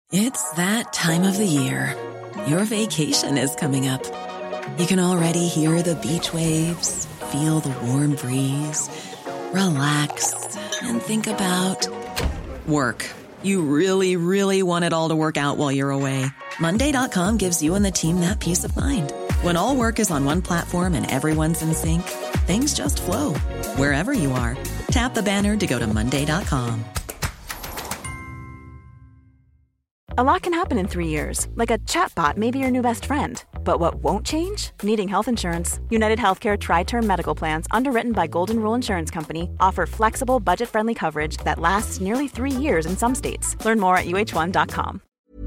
It's that time of the year. Your vacation is coming up. You can already hear the beach waves, feel the warm breeze, relax, and think about work. You really, really want it all to work out while you're away. Monday.com gives you and the team that peace of mind. When all work is on one platform and everyone's in sync, things just flow. Wherever you are, tap the banner to go to Monday.com. A lot can happen in 3 years, like a chatbot may be your new best friend. But what won't change? Needing health insurance. United Healthcare Tri-Term Medical Plans, underwritten by Golden Rule Insurance Company, offer flexible, budget-friendly coverage that lasts nearly 3 years in some states. Learn more at uh1.com.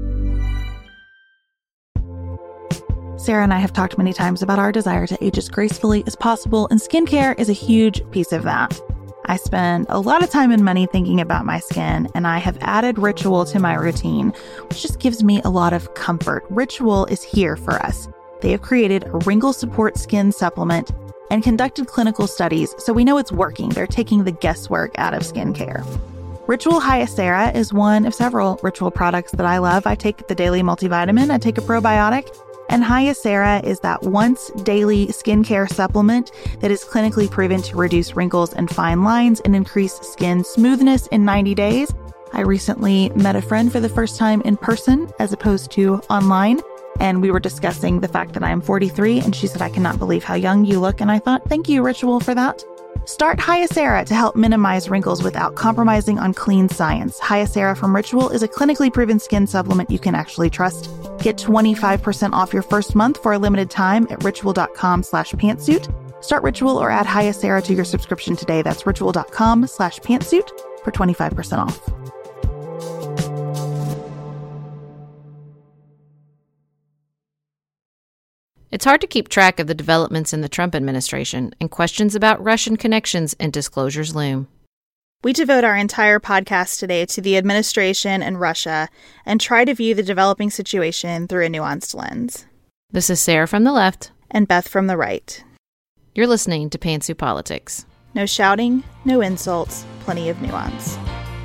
Sarah and I have talked many times about our desire to age as gracefully as possible, and skincare is a huge piece of that. I spend a lot of time and money thinking about my skin, and I have added Ritual to my routine, which just gives me a lot of comfort. Ritual is here for us. They have created a wrinkle support skin supplement and conducted clinical studies, so we know it's working. They're taking the guesswork out of skincare. Ritual Hyacera is one of several Ritual products that I love. I take the daily multivitamin, I take a probiotic, and Hyacera is that once daily skincare supplement that is clinically proven to reduce wrinkles and fine lines and increase skin smoothness in 90 days. I recently met a friend for the first time in person as opposed to online, and we were discussing the fact that I am 43, and she said, "I cannot believe how young you look." And I thought, thank you, Ritual, for that. Start Hyacera to help minimize wrinkles without compromising on clean science. Hyacera from Ritual is a clinically proven skin supplement you can actually trust. Get 25% off your first month for a limited time at ritual.com/pantsuit. Start Ritual or add Hyacera to your subscription today. That's ritual.com/pantsuit for 25% off. It's hard to keep track of the developments in the Trump administration, and questions about Russian connections and disclosures loom. We devote our entire podcast today to the administration and Russia and try to view the developing situation through a nuanced lens. This is Sarah from the left. And Beth from the right. You're listening to Pantsuit Politics. No shouting, no insults, plenty of nuance.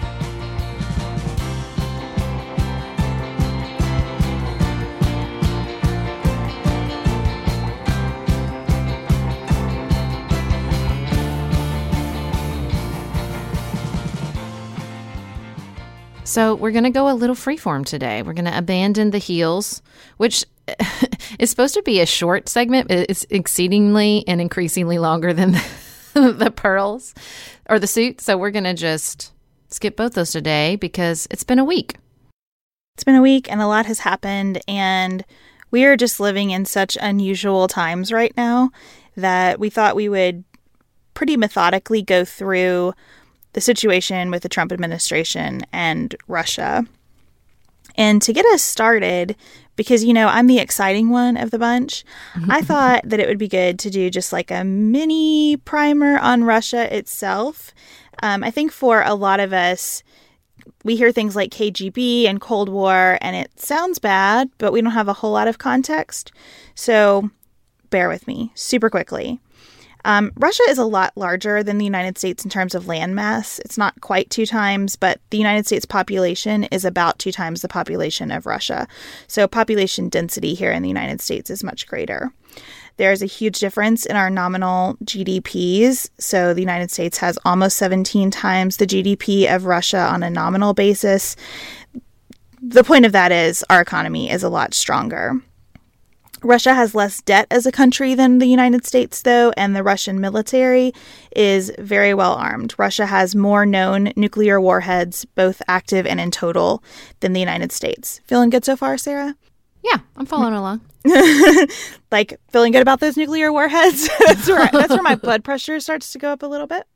So we're going to go a little freeform today. We're going to abandon the heels, which is supposed to be a short segment. It's exceedingly and increasingly longer than the pearls or the suit. So we're going to just skip both those today because it's been a week. It's been a week and a lot has happened. And we are just living in such unusual times right now that we thought we would pretty methodically go through the situation with the Trump administration and Russia. And to get us started, because, you know, I'm the exciting one of the bunch, I thought that it would be good to do just like a mini primer on Russia itself. I think for a lot of us, we hear things like KGB and Cold War, and it sounds bad, but we don't have a whole lot of context. So bear with me super quickly. Russia is a lot larger than the United States in terms of land mass. It's not quite 2 times, but the United States population is about 2 times the population of Russia. So population density here in the United States is much greater. There's a huge difference in our nominal GDPs. So the United States has almost 17 times the GDP of Russia on a nominal basis. The point of that is our economy is a lot stronger. Russia has less debt as a country than the United States, though, and the Russian military is very well armed. Russia has more known nuclear warheads, both active and in total, than the United States. Feeling good so far, Sarah? Yeah, I'm following along. Like, feeling good about those nuclear warheads? That's where my blood pressure starts to go up a little bit.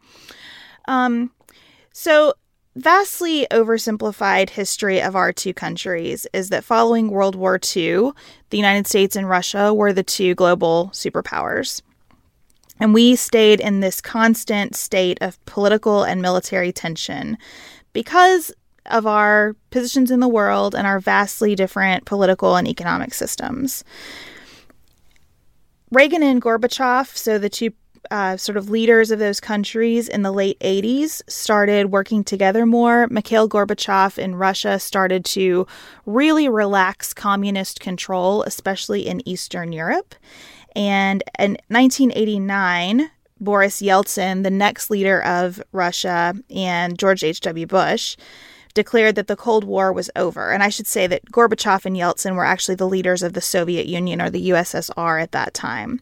So vastly oversimplified history of our two countries is that following World War II, the United States and Russia were the 2 global superpowers. And we stayed in this constant state of political and military tension because of our positions in the world and our vastly different political and economic systems. Reagan and Gorbachev, so the 2 sort of leaders of those countries in the late 80s started working together more. Mikhail Gorbachev in Russia started to really relax communist control, especially in Eastern Europe. And in 1989, Boris Yeltsin, the next leader of Russia, and George H.W. Bush declared that the Cold War was over. And I should say that Gorbachev and Yeltsin were actually the leaders of the Soviet Union, or the USSR, at that time.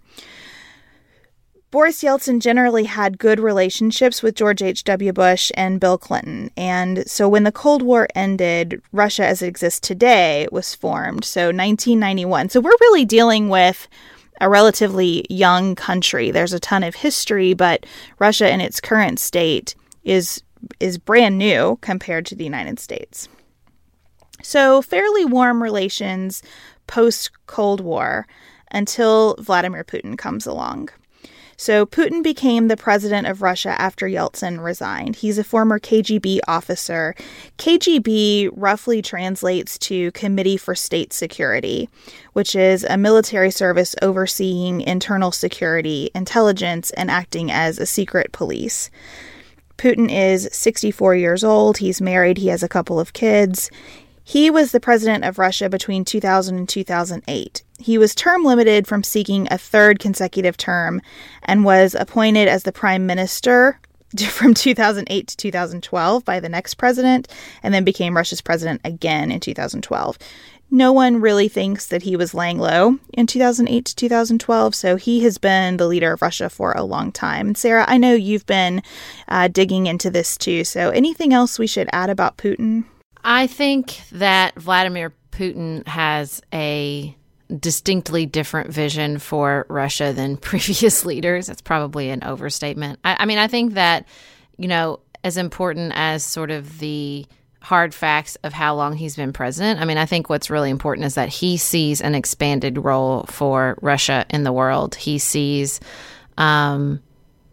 Boris Yeltsin generally had good relationships with George H.W. Bush and Bill Clinton. And so when the Cold War ended, Russia as it exists today was formed. So 1991. So we're really dealing with a relatively young country. There's a ton of history, but Russia in its current state is brand new compared to the United States. So fairly warm relations post-Cold War until Vladimir Putin comes along. So Putin became the president of Russia after Yeltsin resigned. He's a former KGB officer. KGB roughly translates to Committee for State Security, which is a military service overseeing internal security, intelligence, and acting as a secret police. Putin is 64 years old. He's married. He has a couple of kids. He was the president of Russia between 2000 and 2008. He was term limited from seeking a third consecutive term and was appointed as the prime minister from 2008 to 2012 by the next president, and then became Russia's president again in 2012. No one really thinks that he was laying low in 2008 to 2012, so he has been the leader of Russia for a long time. And Sarah, I know you've been digging into this too, so anything else we should add about Putin? I think that Vladimir Putin has a distinctly different vision for Russia than previous leaders. That's probably an overstatement. I mean, I think that, as important as sort of the hard facts of how long he's been president, I think what's really important is that he sees an expanded role for Russia in the world. He sees an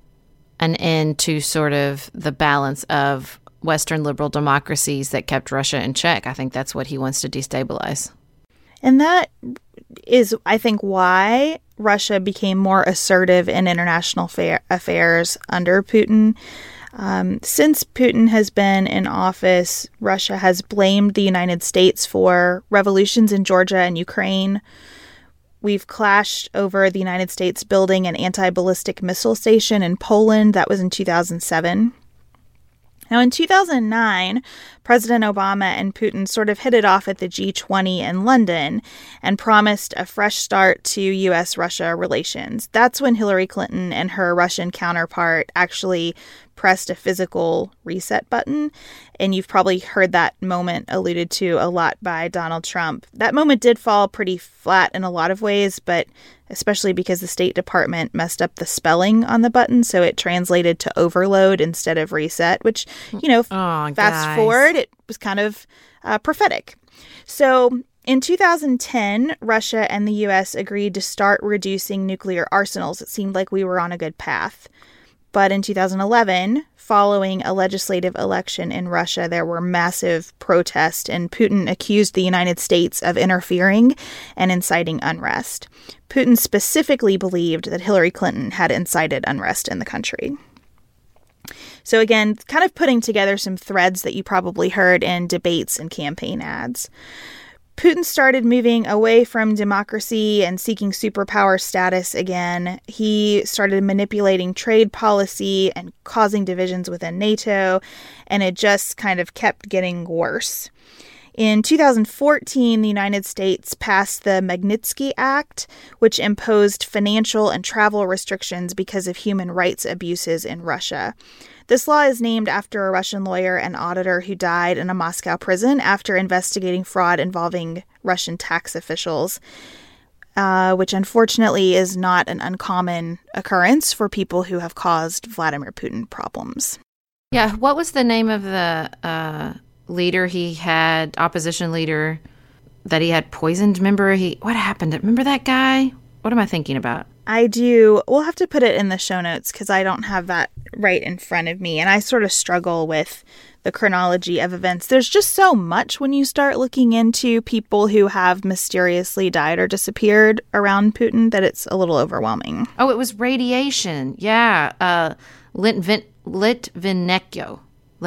end to sort of the balance of Western liberal democracies that kept Russia in check. I think that's what he wants to destabilize. And that is, I think, why Russia became more assertive in international affairs under Putin. Since Putin has been in office, Russia has blamed the United States for revolutions in Georgia and Ukraine. We've clashed over the United States building an anti-ballistic missile station in Poland. That was in 2007. Now, in 2009, President Obama and Putin sort of hit it off at the G20 in London and promised a fresh start to U.S.-Russia relations. That's when Hillary Clinton and her Russian counterpart actually pressed a physical reset button. And you've probably heard that moment alluded to a lot by Donald Trump. That moment did fall pretty flat in a lot of ways, but especially because the State Department messed up the spelling on the button, so it translated to overload instead of reset, which, fast forward, it was kind of prophetic. So in 2010, Russia and the U.S. agreed to start reducing nuclear arsenals. It seemed like we were on a good path. But in 2011, following a legislative election in Russia, there were massive protests, and Putin accused the United States of interfering and inciting unrest. Putin specifically believed that Hillary Clinton had incited unrest in the country. So again, kind of putting together some threads that you probably heard in debates and campaign ads. Putin started moving away from democracy and seeking superpower status again. He started manipulating trade policy and causing divisions within NATO, and it just kind of kept getting worse. In 2014, the United States passed the Magnitsky Act, which imposed financial and travel restrictions because of human rights abuses in Russia. This law is named after a Russian lawyer and auditor who died in a Moscow prison after investigating fraud involving Russian tax officials, which unfortunately is not an uncommon occurrence for people who have caused Vladimir Putin problems. Yeah, what was the name of the leader he had, opposition leader, that he had poisoned? What happened? Remember that guy? What am I thinking about? I do. We'll have to put it in the show notes because I don't have that right in front of me. And I sort of struggle with the chronology of events. There's just so much when you start looking into people who have mysteriously died or disappeared around Putin that it's a little overwhelming. Oh, it was radiation. Yeah. Litvinenko.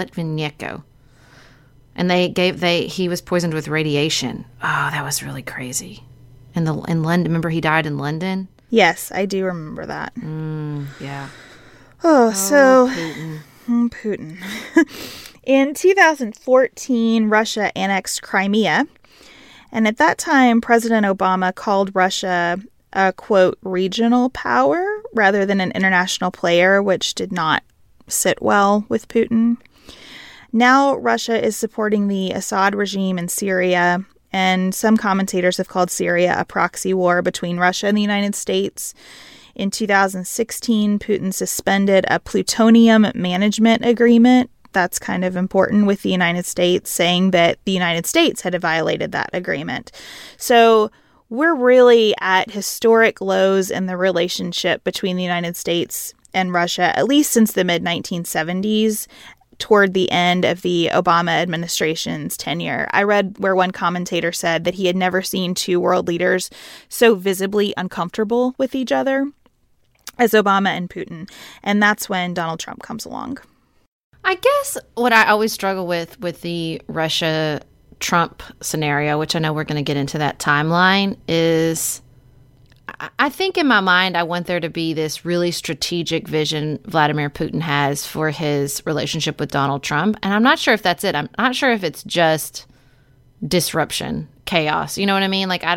And he was poisoned with radiation. Oh, that was really crazy. In London, remember he died in London? Yes, I do remember that. Yeah. So Putin. Putin. In 2014, Russia annexed Crimea. And at that time, President Obama called Russia a, quote, regional power rather than an international player, which did not sit well with Putin. Now Russia is supporting the Assad regime in Syria, and some commentators have called Syria a proxy war between Russia and the United States. In 2016, Putin suspended a plutonium management agreement. That's kind of important with the United States, saying that the United States had violated that agreement. So we're really at historic lows in the relationship between the United States and Russia, at least since the mid-1970s, toward the end of the Obama administration's tenure. I read where one commentator said that he had never seen two world leaders so visibly uncomfortable with each other as Obama and Putin. And that's when Donald Trump comes along. I guess what I always struggle with the Russia-Trump scenario, which I know we're going to get into that timeline, is I think in my mind I want there to be this really strategic vision Vladimir Putin has for his relationship with Donald Trump. And I'm not sure if that's it. I'm not sure if it's just disruption, chaos. You know what I mean? Like,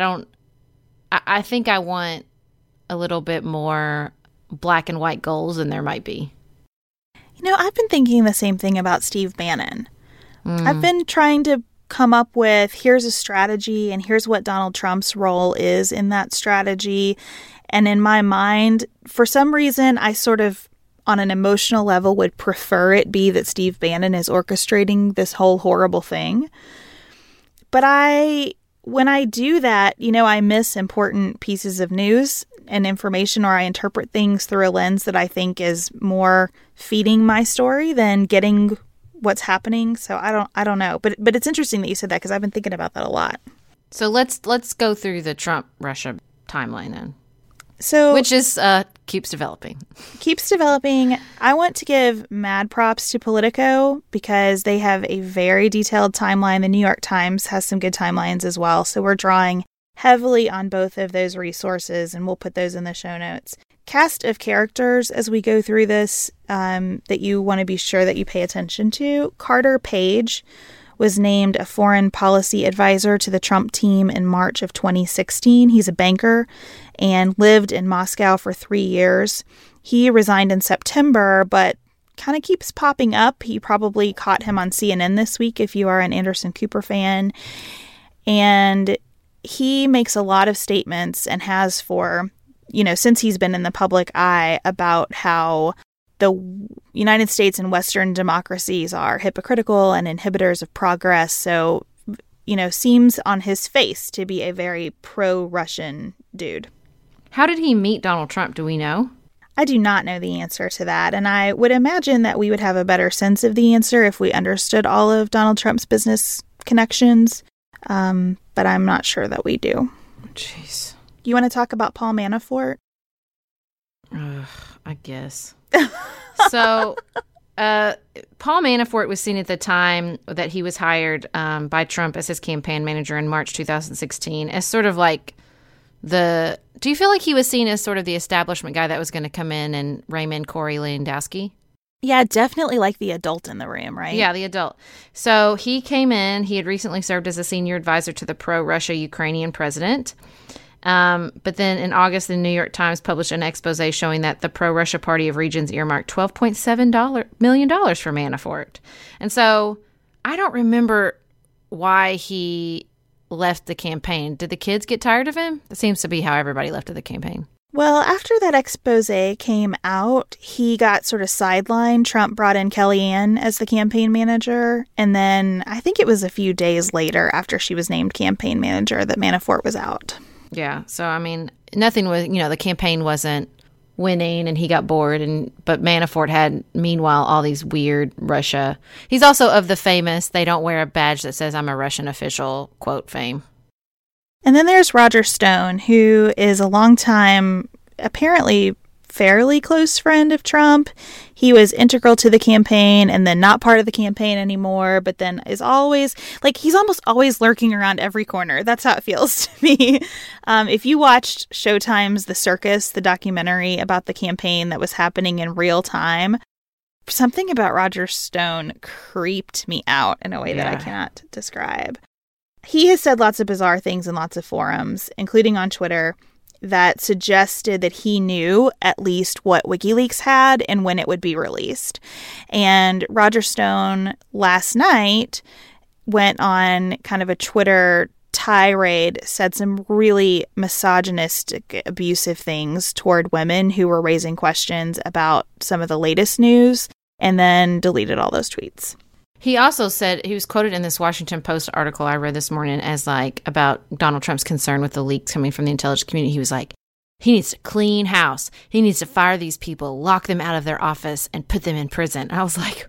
I think I want a little bit more black and white goals than there might be. You know, I've been thinking the same thing about Steve Bannon. I've been trying to come up with, here's a strategy and here's what Donald Trump's role is in that strategy. And in my mind, for some reason, I sort of, on an emotional level, would prefer it be that Steve Bannon is orchestrating this whole horrible thing. But when I do that, you know, I miss important pieces of news and information, or I interpret things through a lens that I think is more feeding my story than getting what's happening. So I don't know. But it's interesting that you said that because I've been thinking about that a lot. So let's go through the Trump-Russia timeline then. So which is keeps developing. Keeps developing. I want to give mad props to Politico because they have a very detailed timeline. The New York Times has some good timelines as well. So we're drawing heavily on both of those resources, and we'll put those in the show notes. Cast of characters as we go through this that you want to be sure that you pay attention to. Carter Page was named a foreign policy advisor to the Trump team in March of 2016. He's a banker and lived in Moscow for 3 years. He resigned in September, but kind of keeps popping up. You probably caught him on CNN this week if you are an Anderson Cooper fan. And he makes a lot of statements and has for, you know, since he's been in the public eye about how the United States and Western democracies are hypocritical and inhibitors of progress. So, you know, seems on his face to be a very pro-Russian dude. How did he meet Donald Trump? Do we know? I do not know the answer to that. And I would imagine that we would have a better sense of the answer if we understood all of Donald Trump's business connections. But I'm not sure that we do. Jeez. You want to talk about Paul Manafort? I guess. So, Paul Manafort was seen at the time that he was hired by Trump as his campaign manager in March 2016 as sort of like do you feel like he was seen as sort of the establishment guy that was going to come in and rein in Corey Lewandowski? Yeah, definitely like the adult in the room, right? Yeah, the adult. So he came in. He had recently served as a senior advisor to the pro-Russia Ukrainian president. But then in August, the New York Times published an expose showing that the pro-Russia Party of Regions earmarked $12.7 million for Manafort. And so I don't remember why he left the campaign. Did the kids get tired of him? That seems to be how everybody left the campaign. Well, after that expose came out, he got sort of sidelined. Trump brought in Kellyanne as the campaign manager. And then I think it was a few days later after she was named campaign manager that Manafort was out. Yeah. So, I mean, nothing was, the campaign wasn't winning and he got bored. But Manafort had, meanwhile, all these weird Russia. He's also of the famous, they don't wear a badge that says I'm a Russian official, quote, fame. And then there's Roger Stone, who is a longtime, apparently fairly close friend of Trump. He was integral to the campaign and then not part of the campaign anymore, but then is always, he's almost always lurking around every corner. That's how it feels to me. If you watched Showtime's The Circus, the documentary about the campaign that was happening in real time, something about Roger Stone creeped me out in a way that I cannot describe. He has said lots of bizarre things in lots of forums, including on Twitter, that suggested that he knew at least what WikiLeaks had and when it would be released. And Roger Stone last night went on kind of a Twitter tirade, said some really misogynistic, abusive things toward women who were raising questions about some of the latest news, and then deleted all those tweets. He also said, he was quoted in this Washington Post article I read this morning as about Donald Trump's concern with the leaks coming from the intelligence community. He was like, he needs to clean house. He needs to fire these people, lock them out of their office, and put them in prison. I was like,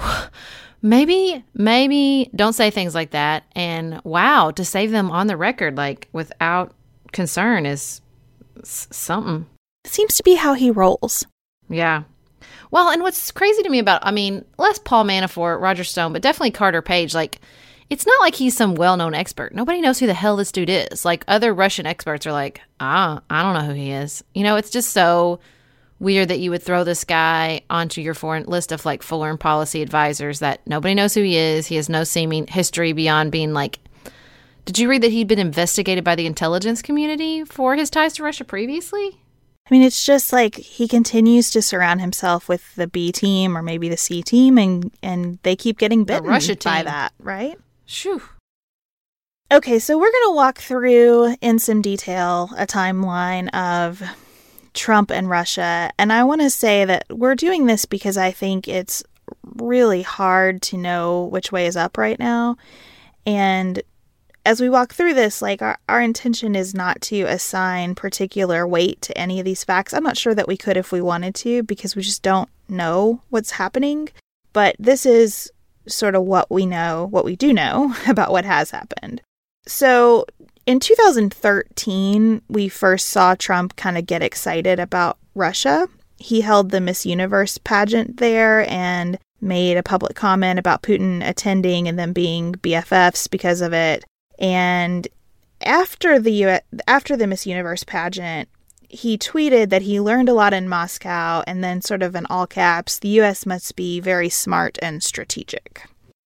maybe don't say things like that. And wow, to save them on the record, without concern is something. It seems to be how he rolls. Yeah. Well, and what's crazy to me about, less Paul Manafort, Roger Stone, but definitely Carter Page, it's not like he's some well-known expert. Nobody knows who the hell this dude is. Other Russian experts are like, I don't know who he is. It's just so weird that you would throw this guy onto your foreign list of, foreign policy advisors that nobody knows who he is. He has no seeming history beyond being, did you read that he'd been investigated by the intelligence community for his ties to Russia previously? It's just he continues to surround himself with the B team or maybe the C team, and they keep getting bitten by that, right? Shoo. Okay, so we're going to walk through in some detail a timeline of Trump and Russia. And I want to say that we're doing this because I think it's really hard to know which way is up right now. And as we walk through this, our intention is not to assign particular weight to any of these facts. I'm not sure that we could if we wanted to, because we just don't know what's happening. But this is sort of what we do know about what has happened. So in 2013, we first saw Trump kind of get excited about Russia. He held the Miss Universe pageant there and made a public comment about Putin attending and them being BFFs because of it. And after the Miss Universe pageant, he tweeted that he learned a lot in Moscow, and then sort of in all caps, the U.S. must be very smart and strategic.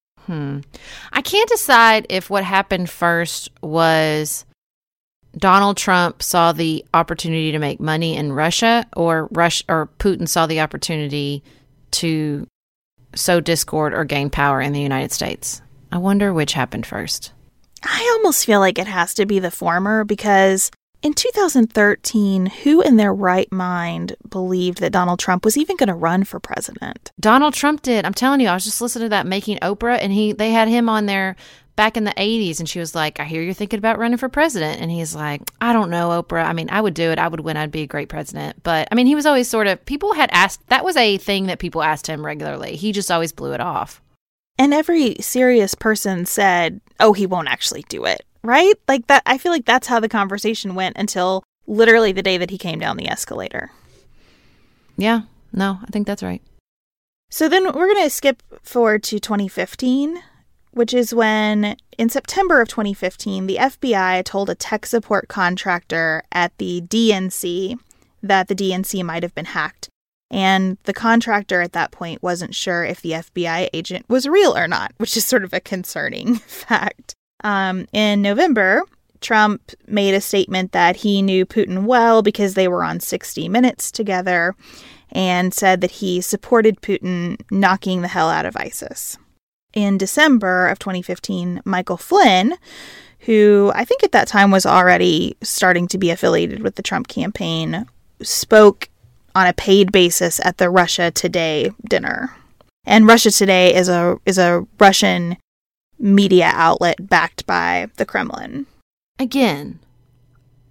I can't decide if what happened first was Donald Trump saw the opportunity to make money in Russia, or Putin saw the opportunity to sow discord or gain power in the United States. I wonder which happened first. I almost feel like it has to be the former, because in 2013, who in their right mind believed that Donald Trump was even going to run for president? Donald Trump did. I'm telling you, I was just listening to that Making Oprah, and they had him on there back in the 80s, and she was like, I hear you're thinking about running for president. And he's like, I don't know, Oprah. I would do it. I would win. I'd be a great president. But, he was always people had asked, that was a thing that people asked him regularly. He just always blew it off. And every serious person said, oh, he won't actually do it, right? That. I feel like that's how the conversation went until literally the day that he came down the escalator. Yeah, no, I think that's right. So then we're going to skip forward to 2015, which is when, in September of 2015, the FBI told a tech support contractor at the DNC that the DNC might have been hacked. And the contractor at that point wasn't sure if the FBI agent was real or not, which is sort of a concerning fact. In November, Trump made a statement that he knew Putin well because they were on 60 Minutes together, and said that he supported Putin knocking the hell out of ISIS. In December of 2015, Michael Flynn, who I think at that time was already starting to be affiliated with the Trump campaign, spoke on a paid basis at the Russia Today dinner. And Russia Today is a Russian media outlet backed by the Kremlin. Again,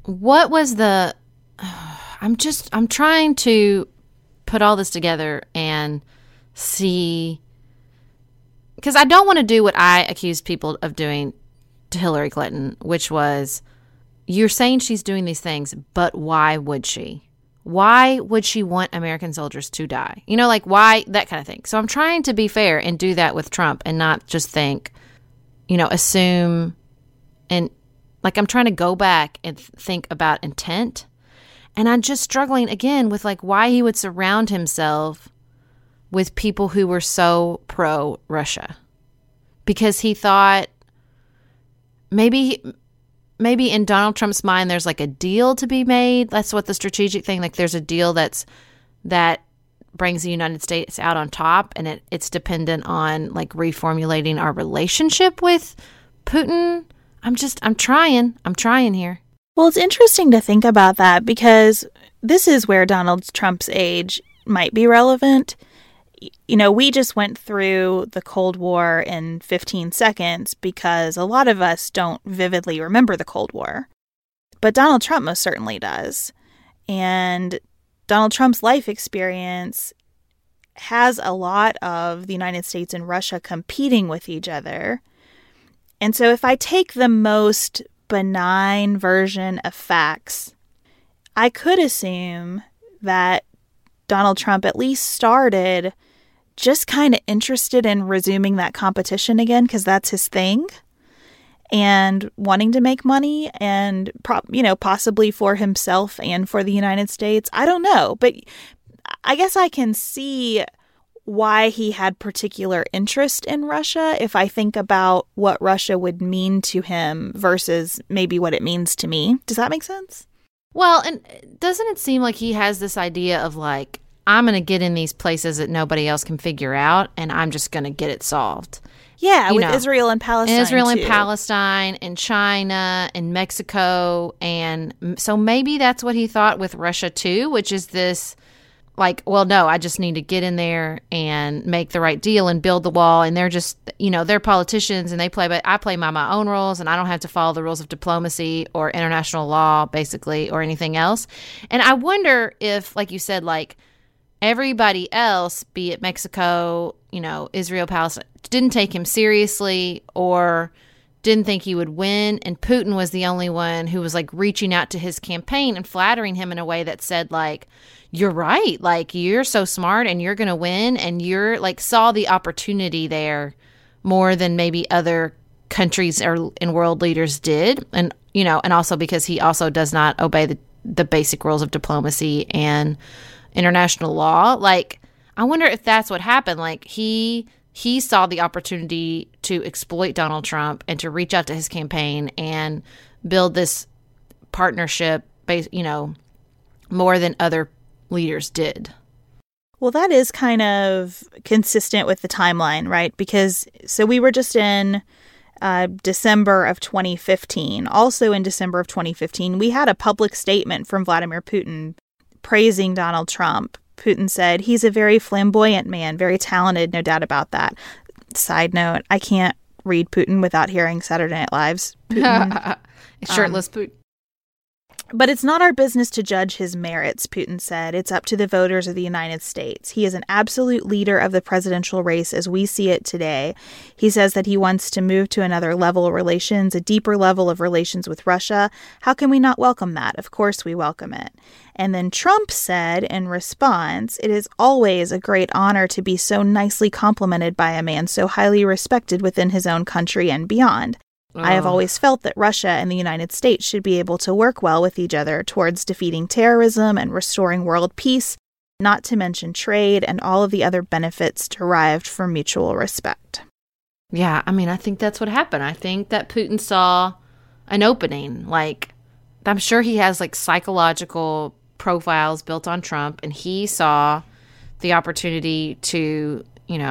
what was the... I'm trying to put all this together and see... Because I don't want to do what I accused people of doing to Hillary Clinton, which was, you're saying she's doing these things, but why would she? Why would she want American soldiers to die? You know, like, why? That kind of thing. So I'm trying to be fair and do that with Trump and not just think, you know, assume, and like, I'm trying to go back and think about intent. And I'm just struggling again with like why he would surround himself with people who were so pro-Russia. Because he thought maybe in Donald Trump's mind there's like a deal to be made. That's what the strategic thing, like there's a deal that brings the United States out on top, and it's dependent on like reformulating our relationship with Putin. I'm trying here. Well, it's interesting to think about that because this is where Donald Trump's age might be relevant. You know, we just went through the Cold War in 15 seconds because a lot of us don't vividly remember the Cold War. But Donald Trump most certainly does. And Donald Trump's life experience has a lot of the United States and Russia competing with each other. And so if I take the most benign version of facts, I could assume that Donald Trump at least started just kind of interested in resuming that competition again because that's his thing, and wanting to make money and, possibly for himself and for the United States. I don't know, but I guess I can see why he had particular interest in Russia if I think about what Russia would mean to him versus maybe what it means to me. Does that make sense? Well, and doesn't it seem like he has this idea of like, I'm going to get in these places that nobody else can figure out, and I'm just going to get it solved. Yeah, with Israel and Palestine. Israel and too. Palestine and China and Mexico. And so maybe that's what he thought with Russia too, which is this like, well, no, I just need to get in there and make the right deal and build the wall. And they're just, they're politicians and I play by my own rules, and I don't have to follow the rules of diplomacy or international law, basically, or anything else. And I wonder if, like you said, like, everybody else, be it Mexico, Israel, Palestine, didn't take him seriously or didn't think he would win. And Putin was the only one who was like reaching out to his campaign and flattering him in a way that said like, you're right. Like, you're so smart and you're going to win. And you're like, saw the opportunity there more than maybe other countries and world leaders did. And, and also because he also does not obey the basic rules of diplomacy and international law. Like, I wonder if that's what happened. Like, he saw the opportunity to exploit Donald Trump and to reach out to his campaign and build this partnership, more than other leaders did. Well, that is kind of consistent with the timeline, right? Because so we were just in December of 2015. Also in December of 2015, we had a public statement from Vladimir Putin praising Donald Trump. Putin said, he's a very flamboyant man, very talented, no doubt about that. Side note, I can't read Putin without hearing Saturday Night Live's Putin. Shirtless Putin. But it's not our business to judge his merits, Putin said. It's up to the voters of the United States. He is an absolute leader of the presidential race as we see it today. He says that he wants to move to another level of relations, a deeper level of relations with Russia. How can we not welcome that? Of course we welcome it. And then Trump said in response, it is always a great honor to be so nicely complimented by a man so highly respected within his own country and beyond. I have always felt that Russia and the United States should be able to work well with each other towards defeating terrorism and restoring world peace, not to mention trade and all of the other benefits derived from mutual respect. Yeah, I mean, I think that's what happened. I think that Putin saw an opening. Like, I'm sure he has like psychological profiles built on Trump, and he saw the opportunity to,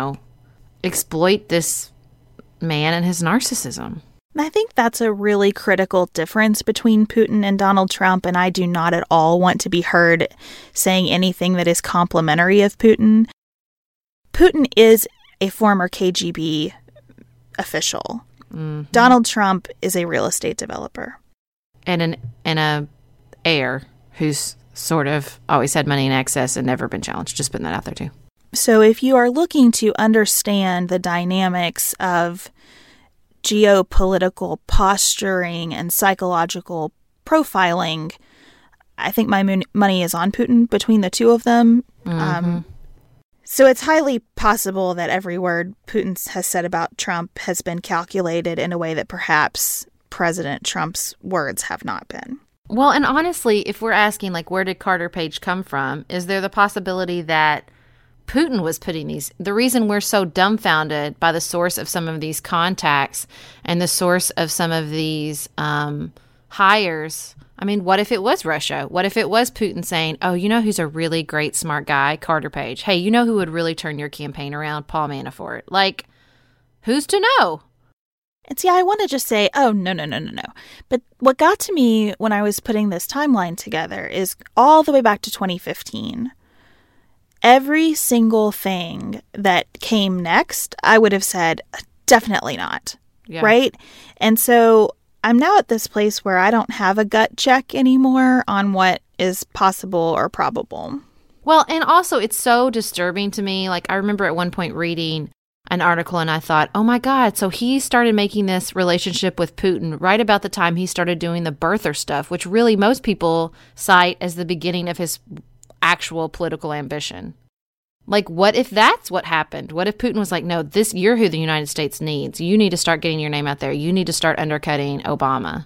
exploit this man and his narcissism. I think that's a really critical difference between Putin and Donald Trump, and I do not at all want to be heard saying anything that is complimentary of Putin. Putin is a former KGB official. Mm-hmm. Donald Trump is a real estate developer. And a heir who's sort of always had money in excess and never been challenged. Just putting that out there too. So if you are looking to understand the dynamics of geopolitical posturing and psychological profiling, I think my money is on Putin between the two of them. So it's highly possible that every word Putin has said about Trump has been calculated in a way that perhaps President Trump's words have not been. Well, and honestly, if we're asking, like, where did Carter Page come from? Is there the possibility that Putin was putting these, the reason we're so dumbfounded by the source of some of these contacts and the source of some of these hires? I mean, what if it was Russia? What if it was Putin saying, oh, you know who's a really great, smart guy? Carter Page. Hey, you know who would really turn your campaign around? Paul Manafort. Like, who's to know? And see, I want to just say, oh, no. But what got to me when I was putting this timeline together is all the way back to 2015. Every single thing that came next, I would have said, definitely not. Yeah. Right? And so I'm now at this place where I don't have a gut check anymore on what is possible or probable. Well, and also it's so disturbing to me. Like, I remember at one point reading an article and I thought, oh my God, so he started making this relationship with Putin right about the time he started doing the birther stuff, which really most people cite as the beginning of his actual political ambition. Like, what if that's what happened? What if Putin was like, no, you're who the United States needs. You need to start getting your name out there. You need to start undercutting Obama.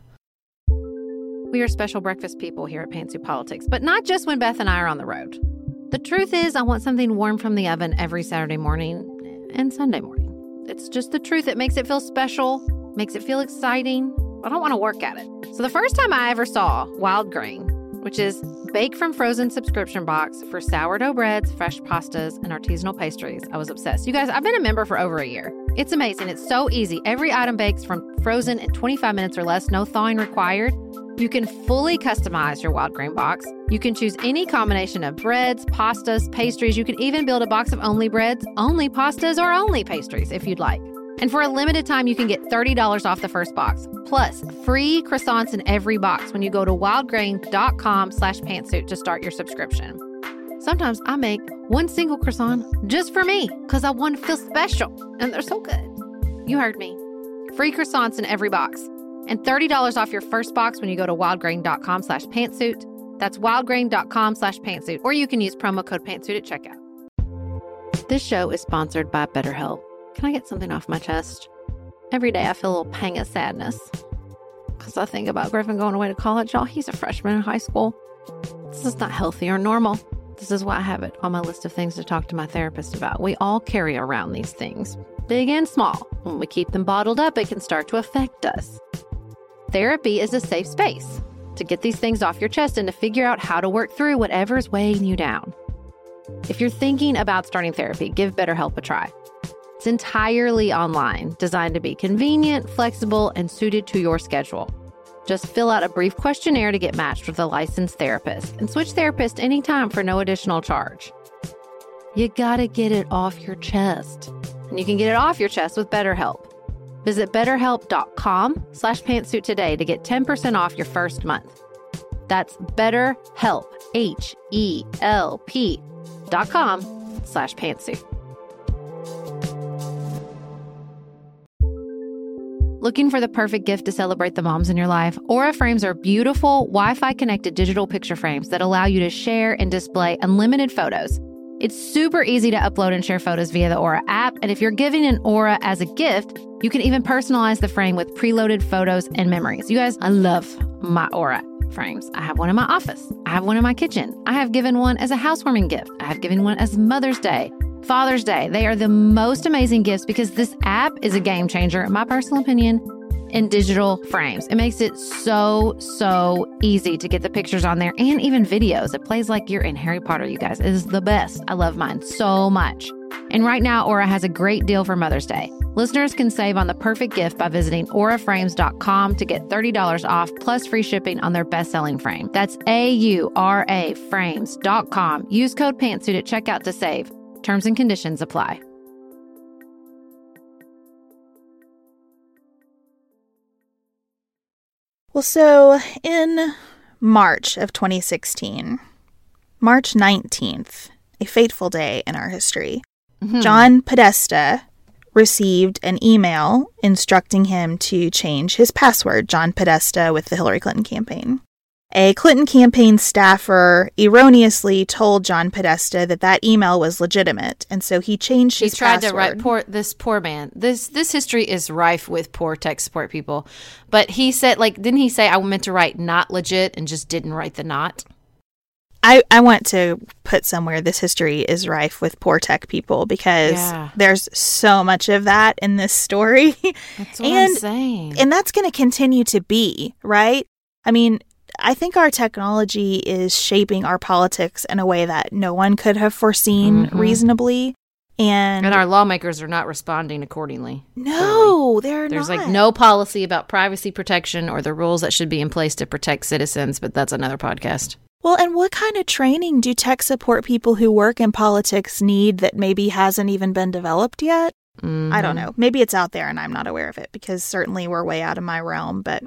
We are special breakfast people here at Pantsuit Politics, but not just when Beth and I are on the road. The truth is, I want something warm from the oven every Saturday morning and Sunday morning. It's just the truth. It makes it feel special, makes it feel exciting. I don't want to work at it. So the first time I ever saw Wild Grain, which is bake from frozen subscription box for sourdough breads, fresh pastas, and artisanal pastries, I was obsessed. You guys, I've been a member for over a year. It's amazing. It's so easy. Every item bakes from frozen in 25 minutes or less, no thawing required. You can fully customize your Wild Grain box. You can choose any combination of breads, pastas, pastries. You can even build a box of only breads, only pastas, or only pastries if you'd like. And for a limited time, you can get $30 off the first box, plus free croissants in every box when you go to wildgrain.com/pantsuit to start your subscription. Sometimes I make one single croissant just for me because I want to feel special, and they're so good. You heard me. Free croissants in every box. And $30 off your first box when you go to wildgrain.com/pantsuit. That's wildgrain.com/pantsuit. Or you can use promo code pantsuit at checkout. This show is sponsored by BetterHelp. Can I get something off my chest? Every day I feel a little pang of sadness because I think about Griffin going away to college. Y'all, he's a freshman in high school. This is not healthy or normal. This is why I have it on my list of things to talk to my therapist about. We all carry around these things, big and small. When we keep them bottled up, it can start to affect us. Therapy is a safe space to get these things off your chest and to figure out how to work through whatever's weighing you down. If you're thinking about starting therapy, give BetterHelp a try. It's entirely online, designed to be convenient, flexible, and suited to your schedule. Just fill out a brief questionnaire to get matched with a licensed therapist and switch therapists anytime for no additional charge. You gotta get it off your chest. And you can get it off your chest with BetterHelp. Visit betterhelp.com/pantsuit today to get 10% off your first month. That's BetterHelp, HELP.com/pantsuit. Looking for the perfect gift to celebrate the moms in your life? Aura frames are beautiful, Wi-Fi connected digital picture frames that allow you to share and display unlimited photos. It's super easy to upload and share photos via the Aura app, and if you're giving an Aura as a gift, you can even personalize the frame with preloaded photos and memories. You guys, I love my Aura frames. I have one in my office. I have one in my kitchen. I have given one as a housewarming gift. I have given one as Mother's Day, Father's Day. They are the most amazing gifts because this app is a game changer, in my personal opinion, in digital frames. It makes it so easy to get the pictures on there and even videos. It plays like you're in Harry Potter, you guys. It is the best. I love mine so much. And right now, Aura has a great deal for Mother's Day. Listeners can save on the perfect gift by visiting auraframes.com to get $30 off plus free shipping on their best-selling frame. That's AURA frames.com. Use code PANTSUIT at checkout to save. Terms and conditions apply. Well, so in March of 2016. March 19th, a fateful day in our history. John Podesta received an email instructing him to change his password, John Podesta, with the Hillary Clinton campaign. A Clinton campaign staffer erroneously told John Podesta that email was legitimate, and so he changed his password. He tried to write this poor man. This history is rife with poor tech support people. But he said, didn't he say I meant to write not legit and just didn't write the not? I want to put somewhere this history is rife with poor tech people because there's so much of that in this story. That's what I'm saying. And that's going to continue to be, right? I mean, I think our technology is shaping our politics in a way that no one could have foreseen reasonably. And our lawmakers are not responding accordingly. No, they're There's not. no policy about privacy protection or the rules that should be in place to protect citizens, but that's another podcast. Well, and what kind of training do tech support people who work in politics need that maybe hasn't even been developed yet? I don't know. Maybe it's out there and I'm not aware of it because certainly we're way out of my realm, but...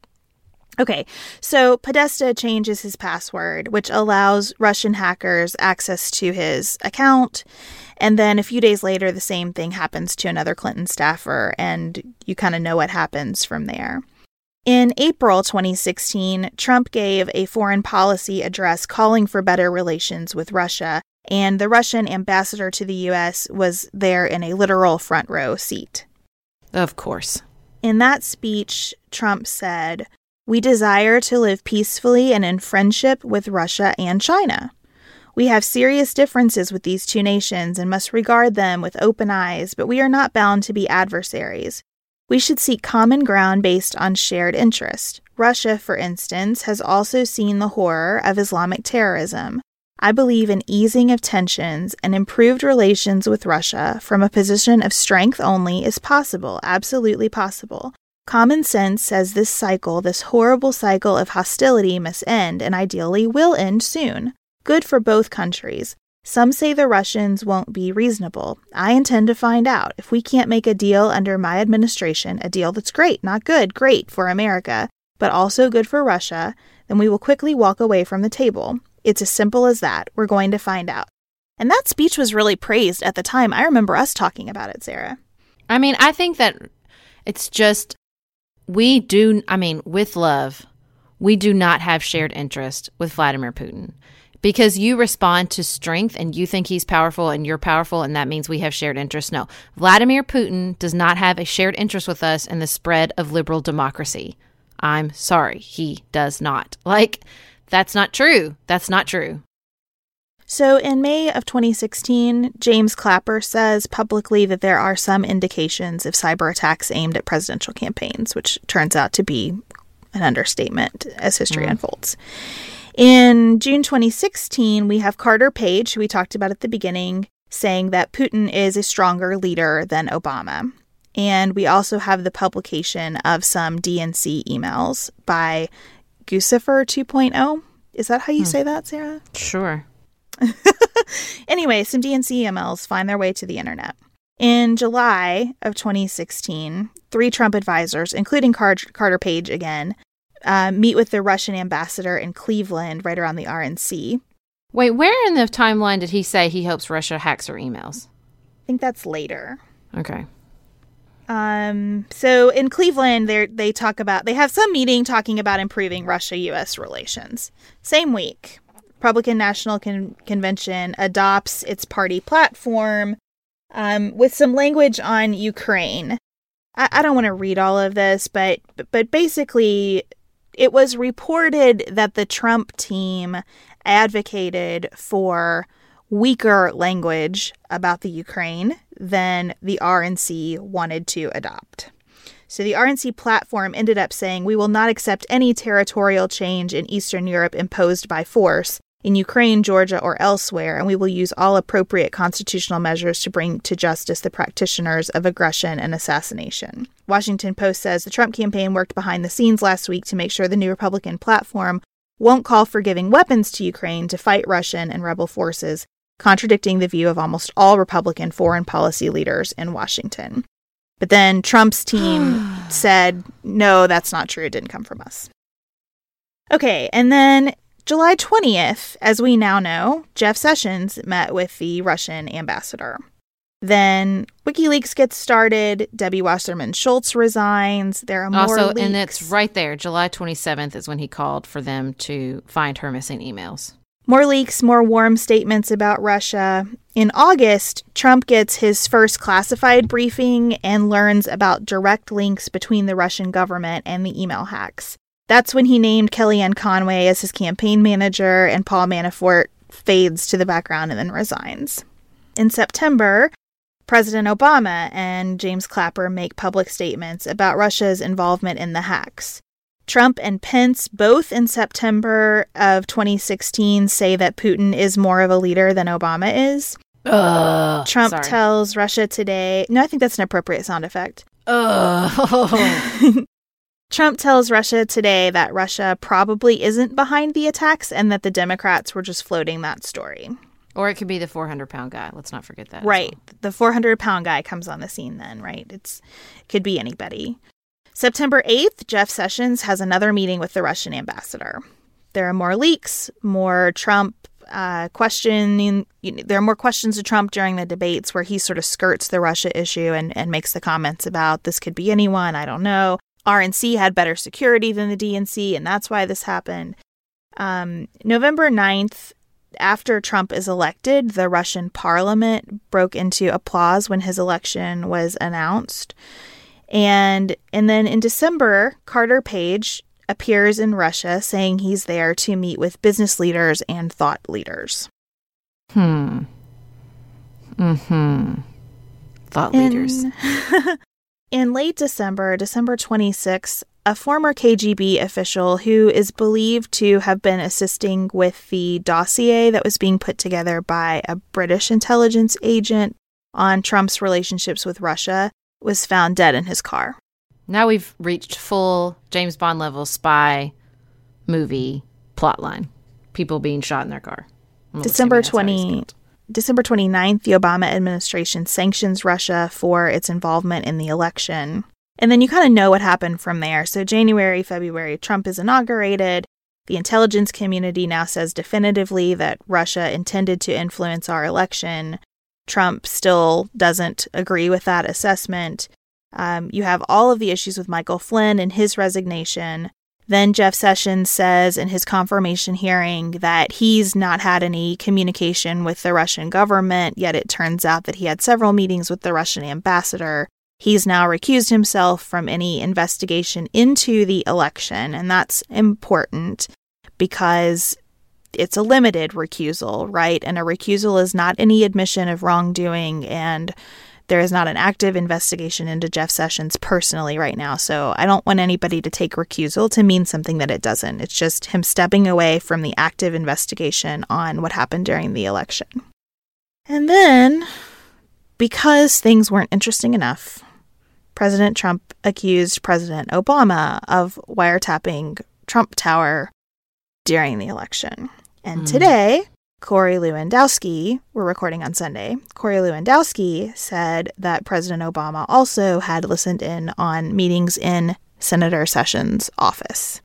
Okay, so Podesta changes his password, which allows Russian hackers access to his account. And then a few days later, the same thing happens to another Clinton staffer, and you kind of know what happens from there. In April 2016, Trump gave a foreign policy address calling for better relations with Russia, and the Russian ambassador to the U.S. was there in a literal front row seat. Of course. In that speech, Trump said, "We desire to live peacefully and in friendship with Russia and China. We have serious differences with these two nations and must regard them with open eyes, but we are not bound to be adversaries. We should seek common ground based on shared interest. Russia, for instance, has also seen the horror of Islamic terrorism. I believe an easing of tensions and improved relations with Russia from a position of strength only is possible, absolutely possible. Common sense says this horrible cycle of hostility must end and ideally will end soon. Good for both countries. Some say the Russians won't be reasonable. I intend to find out. If we can't make a deal under my administration, a deal that's great, not good, great for America, but also good for Russia, then we will quickly walk away from the table. It's as simple as that. We're going to find out." And that speech was really praised at the time. I remember us talking about it, Sarah. I mean, I think that it's just, with love, we do not have shared interest with Vladimir Putin. Because you respond to strength and you think he's powerful and you're powerful and that means we have shared interests. No, Vladimir Putin does not have a shared interest with us in the spread of liberal democracy. I'm sorry, he does not. That's not true. That's not true. So in May of 2016, James Clapper says publicly that there are some indications of cyber attacks aimed at presidential campaigns, which turns out to be an understatement as history unfolds. In June 2016, we have Carter Page, who we talked about at the beginning, saying that Putin is a stronger leader than Obama. And we also have the publication of some DNC emails by Guccifer 2.0. Is that how you say that, Sarah? Sure. Anyway, some DNC emails find their way to the internet. In July of 2016, 3 Trump advisors, including Carter Page again, meet with the Russian ambassador in Cleveland right around the RNC. Wait, where in the timeline did he say he hopes Russia hacks her emails? I think that's later. Okay. So in Cleveland, they have some meeting talking about improving Russia-U.S. relations. Same week, Republican National Convention adopts its party platform with some language on Ukraine. I don't want to read all of this, but basically, it was reported that the Trump team advocated for weaker language about the Ukraine than the RNC wanted to adopt. So the RNC platform ended up saying, "We will not accept any territorial change in Eastern Europe imposed by force in Ukraine, Georgia, or elsewhere, and we will use all appropriate constitutional measures to bring to justice the practitioners of aggression and assassination." Washington Post says the Trump campaign worked behind the scenes last week to make sure the new Republican platform won't call for giving weapons to Ukraine to fight Russian and rebel forces, contradicting the view of almost all Republican foreign policy leaders in Washington. But then Trump's team said, no, that's not true. It didn't come from us. Okay, and then July 20th, as we now know, Jeff Sessions met with the Russian ambassador. Then WikiLeaks gets started. Debbie Wasserman Schultz resigns. There are more also, leaks. and it's right there. July 27th is when he called for them to find her missing emails. More leaks, more warm statements about Russia. In August, Trump gets his first classified briefing and learns about direct links between the Russian government and the email hacks. That's when he named Kellyanne Conway as his campaign manager, and Paul Manafort fades to the background and then resigns. In September, President Obama and James Clapper make public statements about Russia's involvement in the hacks. Trump and Pence, both in September of 2016, say that Putin is more of a leader than Obama is. Trump tells Russia Today... No, I think that's an appropriate sound effect. Trump tells Russia Today that Russia probably isn't behind the attacks and that the Democrats were just floating that story. Or it could be the 400-pound guy. Let's not forget that. Right. The 400-pound guy comes on the scene then, right? It could be anybody. September 8th, Jeff Sessions has another meeting with the Russian ambassador. There are more leaks, more Trump questioning. There are more questions to Trump during the debates where he sort of skirts the Russia issue and makes the comments about this could be anyone, I don't know. RNC had better security than the DNC, and that's why this happened. November 9th, after Trump is elected, the Russian parliament broke into applause when his election was announced. And then in December, Carter Page appears in Russia saying he's there to meet with business leaders and thought leaders. Thought leaders. In late December 26th, a former KGB official who is believed to have been assisting with the dossier that was being put together by a British intelligence agent on Trump's relationships with Russia was found dead in his car. Now we've reached full James Bond level spy movie plotline. People being shot in their car. December 29th, the Obama administration sanctions Russia for its involvement in the election. And then you kind of know what happened from there. So January, February, Trump is inaugurated. The intelligence community now says definitively that Russia intended to influence our election. Trump still doesn't agree with that assessment. You have all of the issues with Michael Flynn and his resignation. Then Jeff Sessions says in his confirmation hearing that he's not had any communication with the Russian government, yet it turns out that he had several meetings with the Russian ambassador. He's now recused himself from any investigation into the election, and that's important because it's a limited recusal, right? And a recusal is not any admission of wrongdoing, and there is not an active investigation into Jeff Sessions personally right now. So I don't want anybody to take recusal to mean something that it doesn't. It's just him stepping away from the active investigation on what happened during the election. And then, because things weren't interesting enough, President Trump accused President Obama of wiretapping Trump Tower during the election. And today, Corey Lewandowski, we're recording on Sunday, Corey Lewandowski said that President Obama also had listened in on meetings in Senator Sessions' office.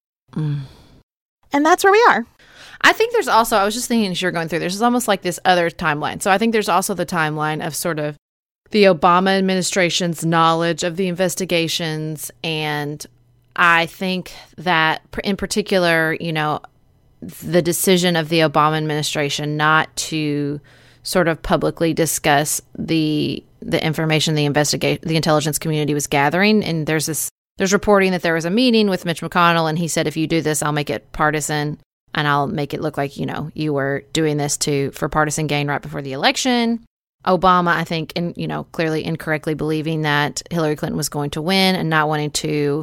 And that's where we are. I think there's also, I was just thinking as you're going through, there's almost like this other timeline. So I think there's also the timeline of sort of the Obama administration's knowledge of the investigations. And I think that in particular, you know, the decision of the Obama administration not to sort of publicly discuss the information the intelligence community was gathering. And there's reporting that there was a meeting with Mitch McConnell, and he said, if you do this, I'll make it partisan and I'll make it look like, you know, you were doing this for partisan gain right before the election. Obama, I think, clearly incorrectly believing that Hillary Clinton was going to win and not wanting to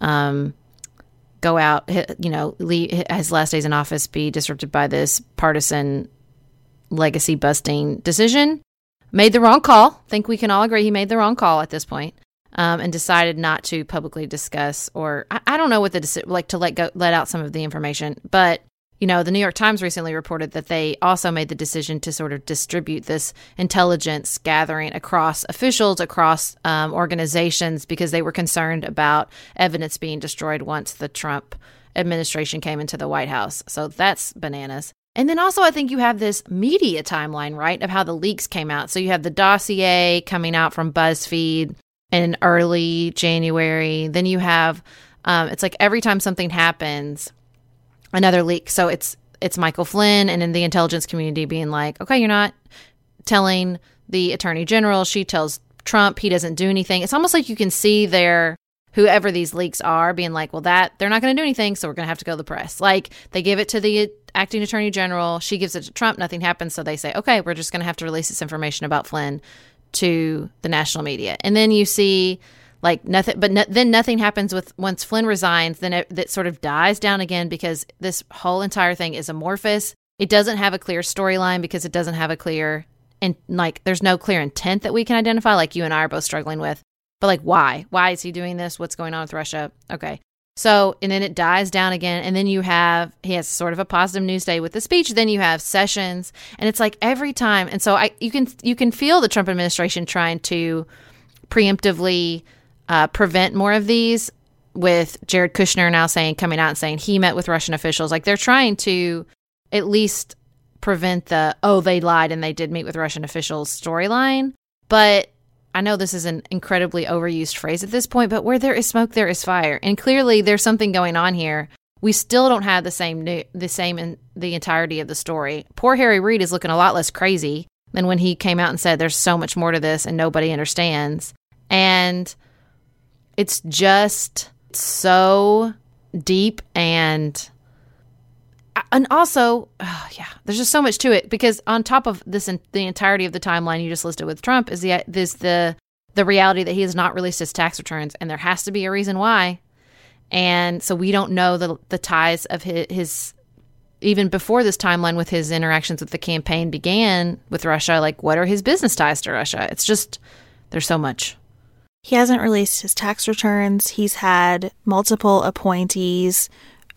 go out, leave his last days in office be disrupted by this partisan legacy busting decision. Made the wrong call. I think we can all agree he made the wrong call at this point, and decided not to publicly discuss, or I don't know what the decision, like to let out some of the information. But you know, the New York Times recently reported that they also made the decision to sort of distribute this intelligence gathering across officials, across organizations, because they were concerned about evidence being destroyed once the Trump administration came into the White House. So that's bananas. And then also I think you have this media timeline, right, of how the leaks came out. So you have the dossier coming out from BuzzFeed in early January. Then you have, it's like every time something happens, another leak. So it's Michael Flynn and in the intelligence community being like, okay, you're not telling the attorney general. She tells Trump, he doesn't do anything. It's almost like you can see whoever these leaks are being like, well, they're not going to do anything, so we're going to have to go to the press. Like, they give it to the acting attorney general. She gives it to Trump. Nothing happens. So they say, okay, we're just going to have to release this information about Flynn to the national media. And then you see like nothing, but then nothing happens once Flynn resigns, then that sort of dies down again because this whole entire thing is amorphous. It doesn't have a clear storyline because it doesn't have a clear, and like, there's no clear intent that we can identify, like you and I are both struggling with. But like, why? Why is he doing this? What's going on with Russia? Okay. So, and then it dies down again. And then he has sort of a positive news day with the speech. Then you have Sessions. And it's like every time. And so you can feel the Trump administration trying to preemptively prevent more of these, with Jared Kushner now coming out and saying he met with Russian officials. Like, they're trying to at least prevent they lied and they did meet with Russian officials storyline. But I know this is an incredibly overused phrase at this point, but where there is smoke, there is fire. And clearly there's something going on here. We still don't have the same in the entirety of the story. Poor Harry Reid is looking a lot less crazy than when he came out and said there's so much more to this and nobody understands. And it's just so deep and also, there's just so much to it, because on top of this, the entirety of the timeline you just listed with Trump is the reality that he has not released his tax returns, and there has to be a reason why. And so we don't know the ties of his even before this timeline with his interactions with the campaign began with Russia. Like, what are his business ties to Russia? It's just, there's so much. He hasn't released his tax returns. He's had multiple appointees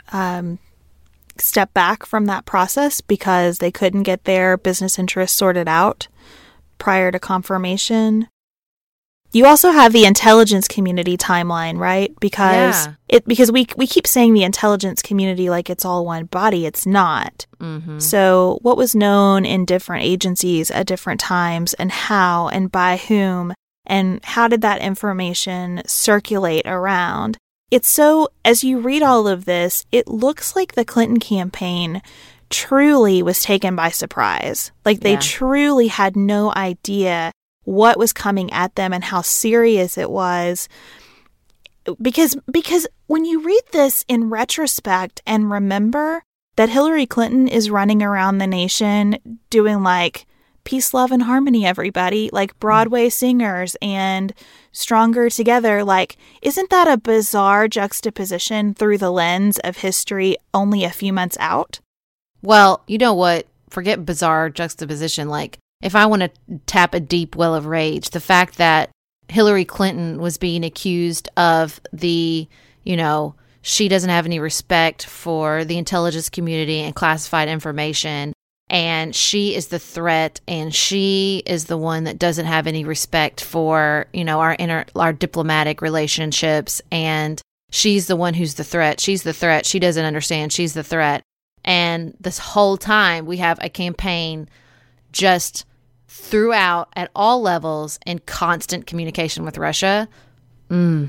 step back from that process because they couldn't get their business interests sorted out prior to confirmation. You also have the intelligence community timeline, right? Because we keep saying the intelligence community like it's all one body. It's not. Mm-hmm. So what was known in different agencies at different times, and how and by whom, and how did that information circulate around? It's so, as you read all of this, it looks like the Clinton campaign truly was taken by surprise. Like, they truly had no idea what was coming at them and how serious it was. Because when you read this in retrospect and remember that Hillary Clinton is running around the nation doing like peace, love, and harmony, everybody, like Broadway singers and Stronger Together, like, isn't that a bizarre juxtaposition through the lens of history only a few months out? Well, you know what? Forget bizarre juxtaposition. Like, if I want to tap a deep well of rage, the fact that Hillary Clinton was being accused of she doesn't have any respect for the intelligence community and classified information, and she is the threat, and she is the one that doesn't have any respect for, our diplomatic relationships, and she's the one who's the threat. She's the threat. She doesn't understand. She's the threat. And this whole time we have a campaign just throughout at all levels in constant communication with Russia. They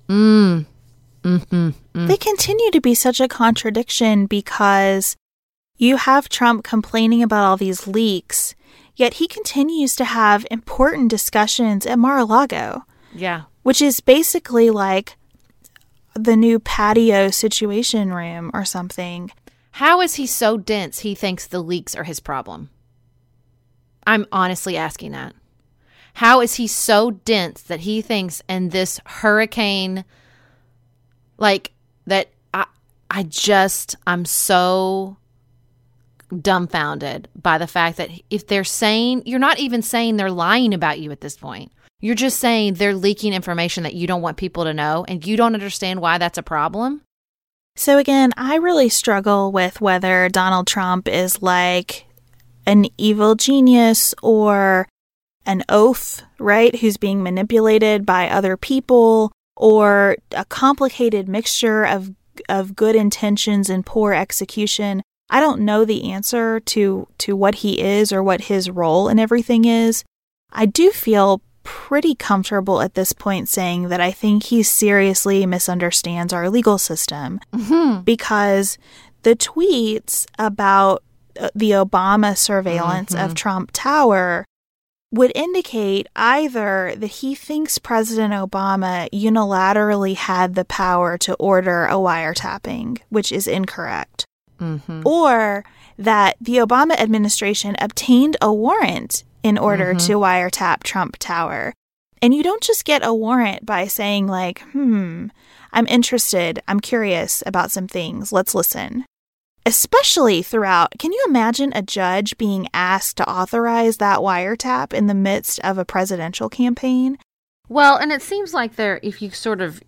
continue to be such a contradiction, because you have Trump complaining about all these leaks, yet he continues to have important discussions at Mar-a-Lago. Yeah. Which is basically like the new patio situation room or something. How is he so dense he thinks the leaks are his problem? I'm honestly asking that. How is he so dense that he thinks in this hurricane, like, that I'm so dumbfounded by the fact that if they're saying, you're not even saying they're lying about you at this point. You're just saying they're leaking information that you don't want people to know, and you don't understand why that's a problem. So again, I really struggle with whether Donald Trump is like an evil genius or an oaf, right, who's being manipulated by other people, or a complicated mixture of of good intentions and poor execution. I don't know the answer to what he is or what his role in everything is. I do feel pretty comfortable at this point saying that I think he seriously misunderstands our legal system because the tweets about the Obama surveillance of Trump Tower would indicate either that he thinks President Obama unilaterally had the power to order a wiretapping, which is incorrect, or that the Obama administration obtained a warrant in order to wiretap Trump Tower. And you don't just get a warrant by saying like, I'm interested, I'm curious about some things, let's listen. Especially throughout, can you imagine a judge being asked to authorize that wiretap in the midst of a presidential campaign? Well, and it seems like if you sort of,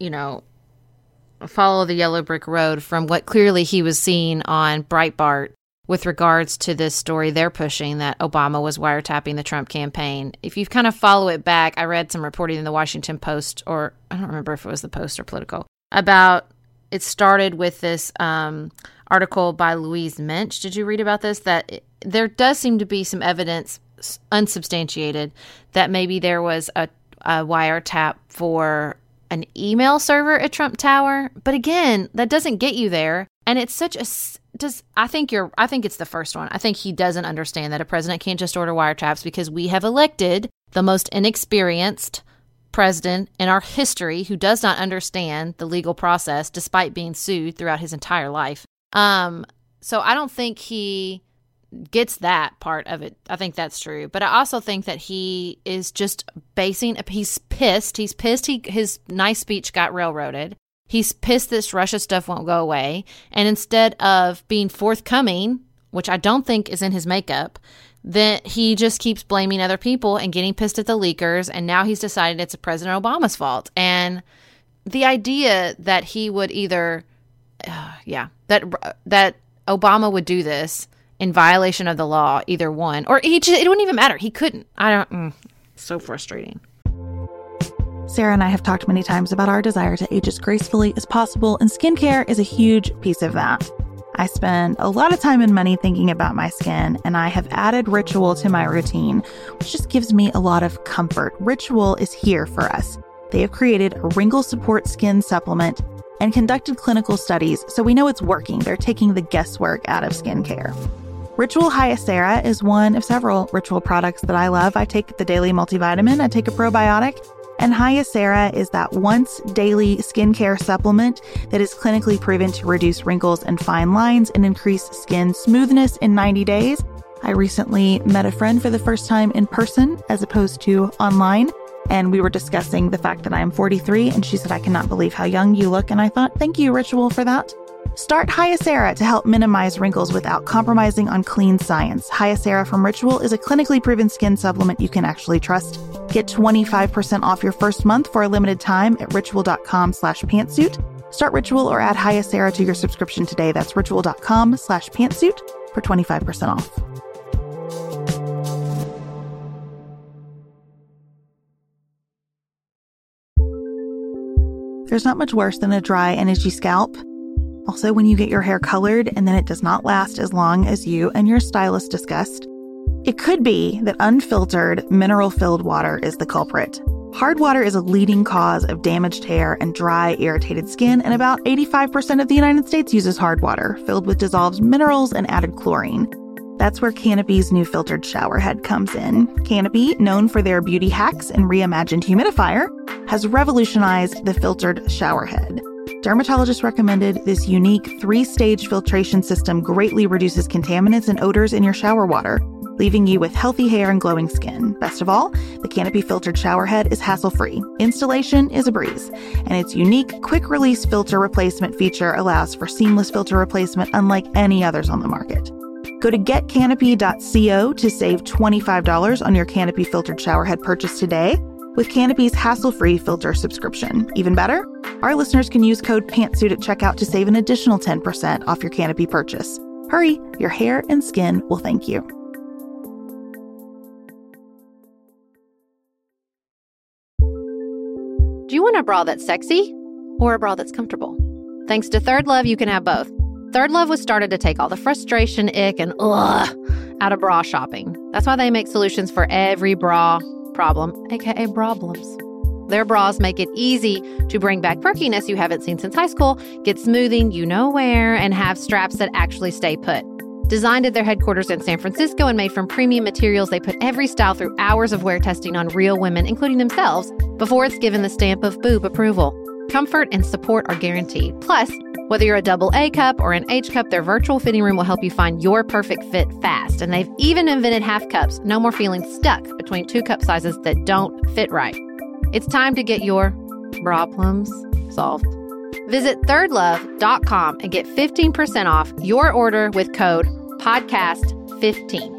follow the yellow brick road from what clearly he was seeing on Breitbart with regards to this story they're pushing that Obama was wiretapping the Trump campaign. If you kind of follow it back, I read some reporting in the Washington Post, or I don't remember if it was the Post or Politico, about it started with this article by Louise Mensch. Did you read about this? That there does seem to be some evidence, unsubstantiated, that maybe there was a wiretap for an email server at Trump Tower. But again, that doesn't get you there. And it's such a... I think it's the first one. I think he doesn't understand that a president can't just order wiretaps because we have elected the most inexperienced president in our history who does not understand the legal process despite being sued throughout his entire life. So I don't think he gets that part of it. I think that's true. But I also think that he is just he's pissed. His nice speech got railroaded. He's pissed this Russia stuff won't go away. And instead of being forthcoming, which I don't think is in his makeup, then he just keeps blaming other people and getting pissed at the leakers. And now he's decided it's President Obama's fault. And the idea that he would either, that Obama would do this in violation of the law, either one, or it wouldn't even matter. He couldn't. So frustrating. Sarah and I have talked many times about our desire to age as gracefully as possible, and skincare is a huge piece of that. I spend a lot of time and money thinking about my skin, and I have added Ritual to my routine, which just gives me a lot of comfort. Ritual is here for us. They have created a wrinkle support skin supplement and conducted clinical studies, so we know it's working. They're taking the guesswork out of skincare. Ritual Hyacera is one of several Ritual products that I love. I take the daily multivitamin, I take a probiotic, and Hyacera is that once daily skincare supplement that is clinically proven to reduce wrinkles and fine lines and increase skin smoothness in 90 days. I recently met a friend for the first time in person as opposed to online, and we were discussing the fact that I am 43, and she said, "I cannot believe how young you look." And I thought, thank you, Ritual, for that. Start Hyacera to help minimize wrinkles without compromising on clean science. Hyacera from Ritual is a clinically proven skin supplement you can actually trust. Get 25% off your first month for a limited time at ritual.com/pantsuit. Start Ritual or add Hyacera to your subscription today. That's ritual.com/pantsuit for 25% off. There's not much worse than a dry and itchy scalp. Also, when you get your hair colored and then it does not last as long as you and your stylist discussed. It could be that unfiltered, mineral-filled water is the culprit. Hard water is a leading cause of damaged hair and dry, irritated skin, and about 85% of the United States uses hard water, filled with dissolved minerals and added chlorine. That's where Canopy's new filtered shower head comes in. Canopy, known for their beauty hacks and reimagined humidifier, has revolutionized the filtered shower head. Dermatologists recommended this unique 3-stage filtration system greatly reduces contaminants and odors in your shower water, leaving you with healthy hair and glowing skin. Best of all, the Canopy filtered shower head is hassle-free. Installation is a breeze, and its unique quick-release filter replacement feature allows for seamless filter replacement unlike any others on the market. Go to getcanopy.co to save $25 on your Canopy filtered shower head purchase today with Canopy's hassle-free filter subscription. Even better, our listeners can use code PANTSUIT at checkout to save an additional 10% off your Canopy purchase. Hurry, your hair and skin will thank you. Do you want a bra that's sexy or a bra that's comfortable? Thanks to Third Love, you can have both. Third Love was started to take all the frustration, ick, and out of bra shopping. That's why they make solutions for every bra problem, aka problems. Their bras make it easy to bring back perkiness you haven't seen since high school, get smoothing you know where, and have straps that actually stay put. Designed at their headquarters in San Francisco and made from premium materials, they put every style through hours of wear testing on real women, including themselves, before it's given the stamp of boob approval. Comfort and support are guaranteed. Plus, whether you're a double A cup or an H cup, their virtual fitting room will help you find your perfect fit fast. And they've even invented half cups. No more feeling stuck between two cup sizes that don't fit right. It's time to get your problems solved. Visit thirdlove.com and get 15% off your order with code podcast15.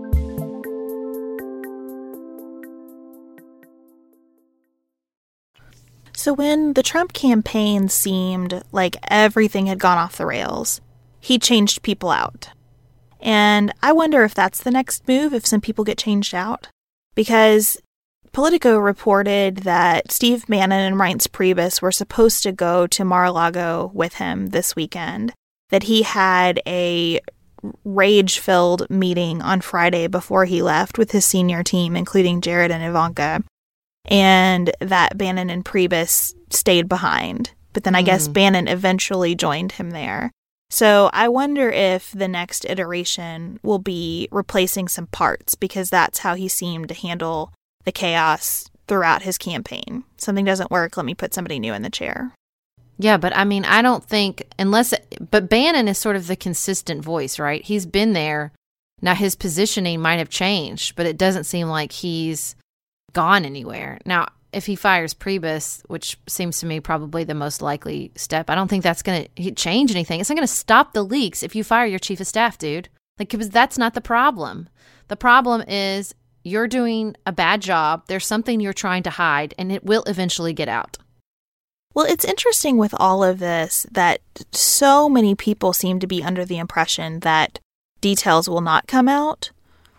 So when the Trump campaign seemed like everything had gone off the rails, he changed people out. And I wonder if that's the next move, if some people get changed out. Because Politico reported that Steve Bannon and Reince Priebus were supposed to go to Mar-a-Lago with him this weekend, that he had a rage-filled meeting on Friday before he left with his senior team, including Jared and Ivanka, and that Bannon and Priebus stayed behind. But then I guess Bannon eventually joined him there. So I wonder if the next iteration will be replacing some parts, because that's how he seemed to handle the chaos throughout his campaign. Something doesn't work, let me put somebody new in the chair. Yeah, but I mean, I don't think, but Bannon is sort of the consistent voice, right? He's been there. Now his positioning might have changed, but it doesn't seem like he's gone anywhere. Now, if he fires Priebus, which seems to me probably the most likely step, I don't think that's going to change anything. It's not going to stop the leaks if you fire your chief of staff, dude. Because that's not the problem. The problem is you're doing a bad job. There's something you're trying to hide, and it will eventually get out. Well, it's interesting with all of this that so many people seem to be under the impression that details will not come out,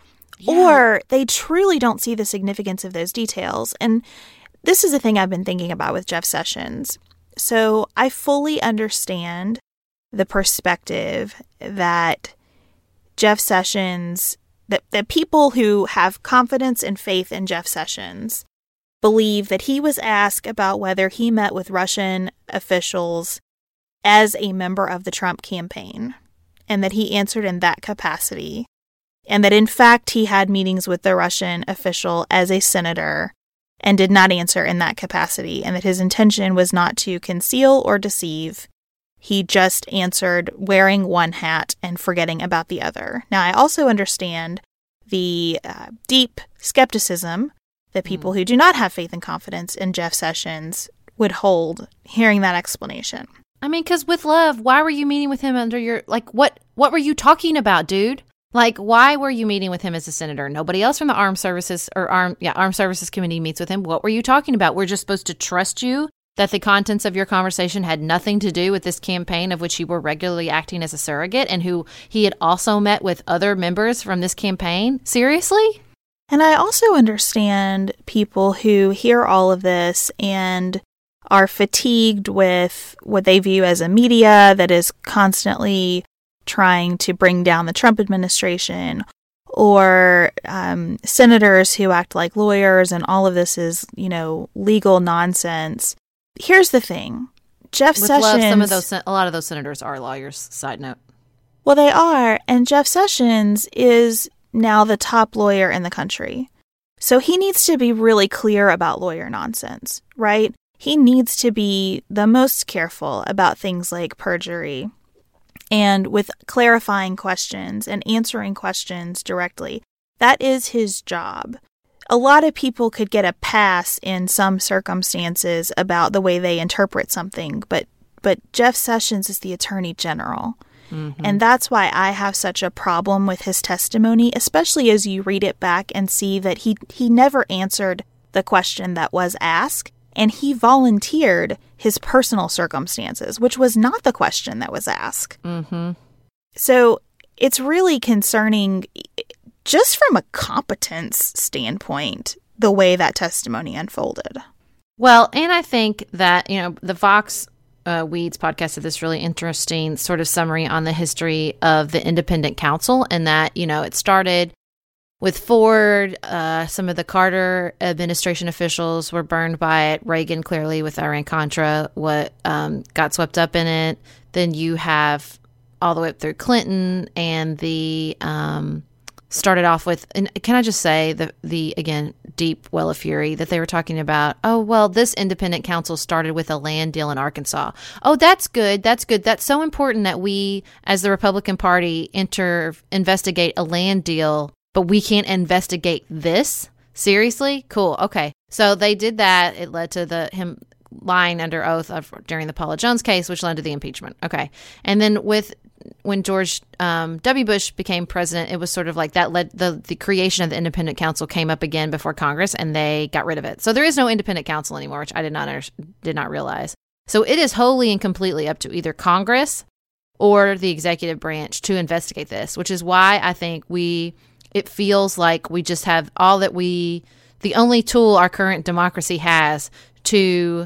or they truly don't see the significance of those details. And this is a thing I've been thinking about with Jeff Sessions. So I fully understand the perspective that Jeff Sessions, that people who have confidence and faith in Jeff Sessions believe that he was asked about whether he met with Russian officials as a member of the Trump campaign, and that he answered in that capacity, and that in fact he had meetings with the Russian official as a senator and did not answer in that capacity, and that his intention was not to conceal or deceive. He just answered wearing one hat and forgetting about the other. Now, I also understand the deep skepticism that people who do not have faith and confidence in Jeff Sessions would hold hearing that explanation. I mean, because with love, why were you meeting with him under your, what were you talking about, dude? Why were you meeting with him as a senator? Nobody else from the Armed Services Armed Services Committee meets with him. What were you talking about? We're just supposed to trust you that the contents of your conversation had nothing to do with this campaign of which you were regularly acting as a surrogate, and who he had also met with other members from this campaign? Seriously? And I also understand people who hear all of this and are fatigued with what they view as a media that is constantly trying to bring down the Trump administration, or senators who act like lawyers, and all of this is, legal nonsense. Here's the thing. Jeff Sessions... a lot of those senators are lawyers, side note. Well, they are, and Jeff Sessions is now the top lawyer in the country. So he needs to be really clear about lawyer nonsense, right? He needs to be the most careful about things like perjury, and with clarifying questions and answering questions directly. That is his job. A lot of people could get a pass in some circumstances about the way they interpret something, but Jeff Sessions is the Attorney General. Mm-hmm. And that's why I have such a problem with his testimony, especially as you read it back and see that he never answered the question that was asked, and he volunteered his personal circumstances, which was not the question that was asked. Mm-hmm. So it's really concerning, just from a competence standpoint, the way that testimony unfolded. Well, and I think that, the Vox Weeds podcast did this really interesting sort of summary on the history of the Independent Council, and that, it started with Ford. Some of the Carter administration officials were burned by it. Reagan, clearly, with Iran-Contra, got swept up in it. Then you have all the way up through Clinton, and the started off with, and can I just say the again, deep well of fury that they were talking about, oh, well, this Independent Council started with a land deal in Arkansas. Oh, that's good. That's good. That's so important that we, as the Republican Party, investigate a land deal, but we can't investigate this? Seriously? Cool. Okay. So they did that. It led to him lying under oath during the Paula Jones case, which led to the impeachment. Okay. And then when George W. Bush became president, it was sort of like that led the creation of the Independent Council came up again before Congress, and they got rid of it. So there is no Independent Council anymore, which I did not realize. So it is wholly and completely up to either Congress or the executive branch to investigate this, which is why I think it feels like we just have the only tool our current democracy has to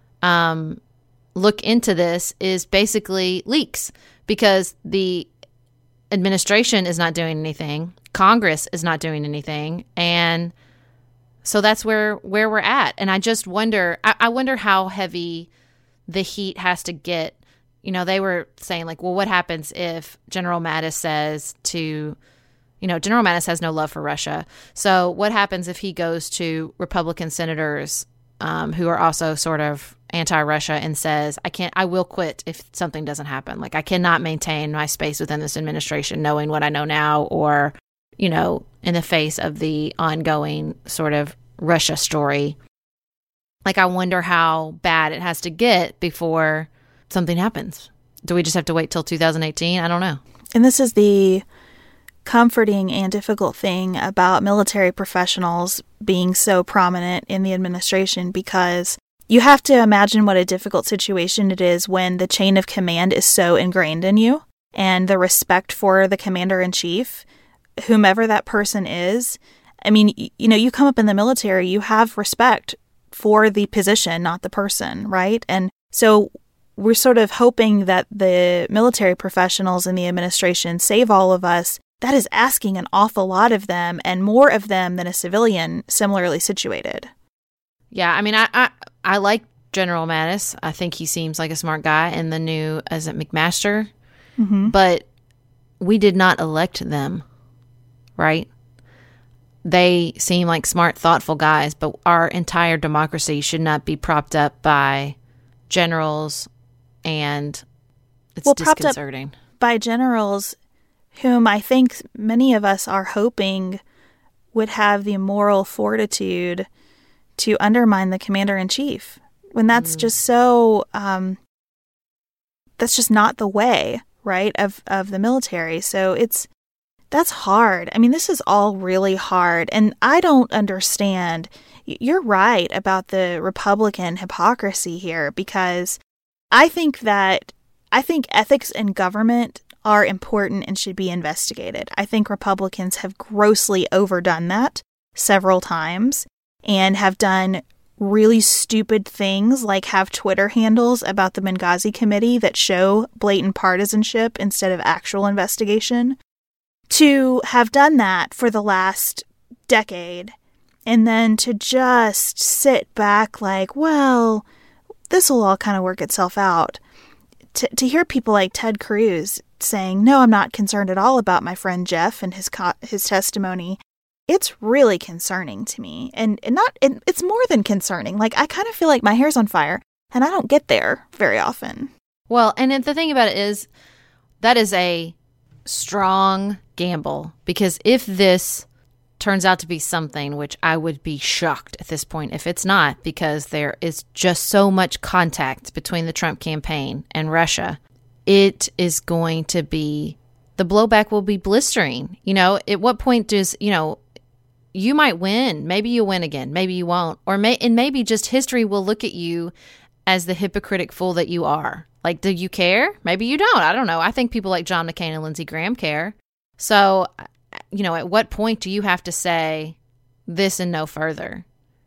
look into this is basically leaks, because the administration is not doing anything, Congress is not doing anything, and so that's where we're at. And I just wonder, I wonder how heavy the heat has to get. They were saying, like, well, what happens if General Mattis says to, General Mattis has no love for Russia. So what happens if he goes to Republican senators who are also sort of anti-Russia and says, I will quit if something doesn't happen. Like, I cannot maintain my space within this administration knowing what I know now, or, in the face of the ongoing sort of Russia story. Like, I wonder how bad it has to get before something happens. Do we just have to wait till 2018? I don't know. And this is the comforting and difficult thing about military professionals being so prominent in the administration, because you have to imagine what a difficult situation it is when the chain of command is so ingrained in you, and the respect for the commander-in-chief, whomever that person is. I mean, you come up in the military, you have respect for the position, not the person, right? And so we're sort of hoping that the military professionals in the administration save all of us. That is asking an awful lot of them, and more of them than a civilian similarly situated. Yeah, I mean, I like General Mattis. I think he seems like a smart guy. And the new, is it McMaster? Mm-hmm. But we did not elect them, right? They seem like smart, thoughtful guys, but our entire democracy should not be propped up by generals, and it's disconcerting. Propped up by generals whom I think many of us are hoping would have the moral fortitude to undermine the commander-in-chief, when that's just so, that's just not the way, right, of the military. So that's hard. I mean, this is all really hard, and I don't understand. You're right about the Republican hypocrisy here, because I think ethics in government are important and should be investigated. I think Republicans have grossly overdone that several times, and have done really stupid things like have Twitter handles about the Benghazi Committee that show blatant partisanship instead of actual investigation. To have done that for the last decade, and then to just sit back like, well, this will all kind of work itself out. To hear people like Ted Cruz saying, no, I'm not concerned at all about my friend Jeff and his testimony, it's really concerning to me. And it's more than concerning. Like, I kind of feel like my hair's on fire, and I don't get there very often. Well, and the thing about it is, that is a strong gamble, because if this turns out to be something, which I would be shocked at this point if it's not, because there is just so much contact between the Trump campaign and Russia, it is going to be, the blowback will be blistering. At what point does, you might win. Maybe you'll win again. Maybe you won't. And maybe just history will look at you as the hypocritic fool that you are. Like, do you care? Maybe you don't. I don't know. I think people like John McCain and Lindsey Graham care. So, at what point do you have to say this and no further?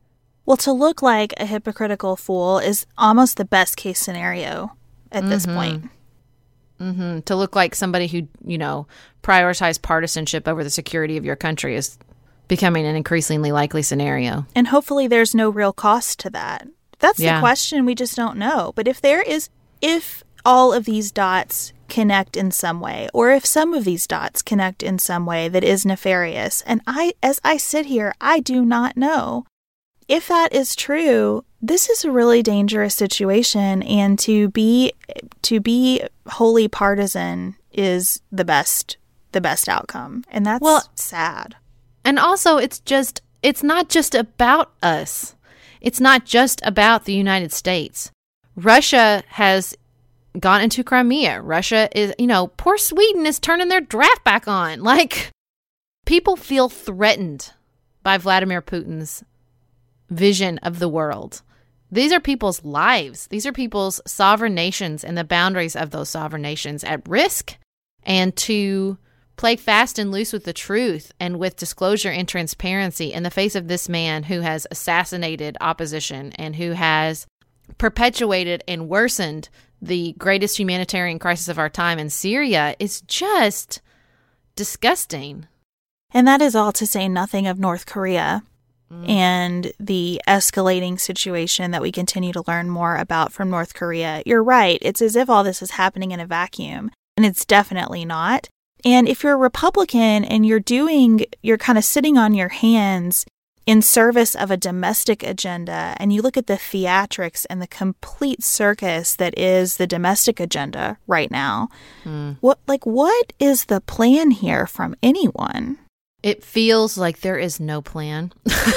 Well, to look like a hypocritical fool is almost the best case scenario at this point. Mm-hmm. To look like somebody who, prioritized partisanship over the security of your country is becoming an increasingly likely scenario. And hopefully there's no real cost to that. That's the question. We just don't know. But if all of these dots connect in some way, or if some of these dots connect in some way that is nefarious, and as I sit here, I do not know. If that is true, this is a really dangerous situation, and to be wholly partisan is the best outcome, and that's sad. And also, it's not just about us. It's not just about the United States. Russia has gone into Crimea. Russia is, poor Sweden is turning their draft back on. Like, people feel threatened by Vladimir Putin's vision of the world. These are people's lives. These are people's sovereign nations and the boundaries of those sovereign nations at risk. And to play fast and loose with the truth and with disclosure and transparency in the face of this man who has assassinated opposition and who has perpetuated and worsened the greatest humanitarian crisis of our time in Syria is just disgusting. And that is all to say nothing of North Korea and the escalating situation that we continue to learn more about from North Korea. You're right. It's as if all this is happening in a vacuum, and it's definitely not. And if you're a Republican and you're kind of sitting on your hands in service of a domestic agenda, and you look at the theatrics and the complete circus that is the domestic agenda right now, what is the plan here from anyone? It feels like there is no plan.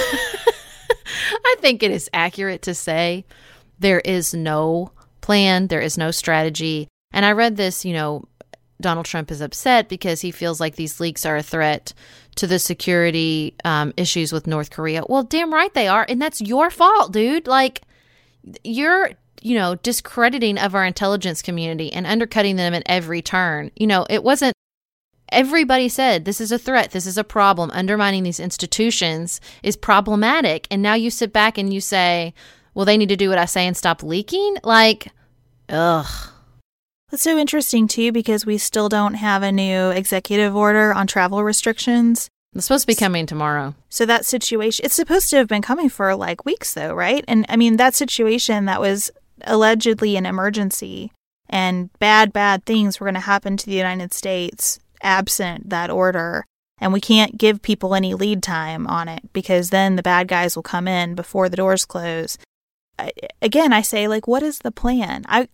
I think it is accurate to say there is no plan, there is no strategy. And I read this, Donald Trump is upset because he feels like these leaks are a threat to the security issues with North Korea. Well, damn right they are. And that's your fault, dude. Like, you're, discrediting of our intelligence community and undercutting them at every turn. It wasn't, everybody said this is a threat, this is a problem, undermining these institutions is problematic. And now you sit back and you say, well, they need to do what I say and stop leaking? Like, ugh. That's so interesting, too, because we still don't have a new executive order on travel restrictions. It's supposed to be coming tomorrow. So that situation, it's supposed to have been coming for like weeks, though, right? And I mean, that situation that was allegedly an emergency and bad things were going to happen to the United States absent that order. And we can't give people any lead time on it because then the bad guys will come in before the doors close. Again, I say, like, what is the plan? I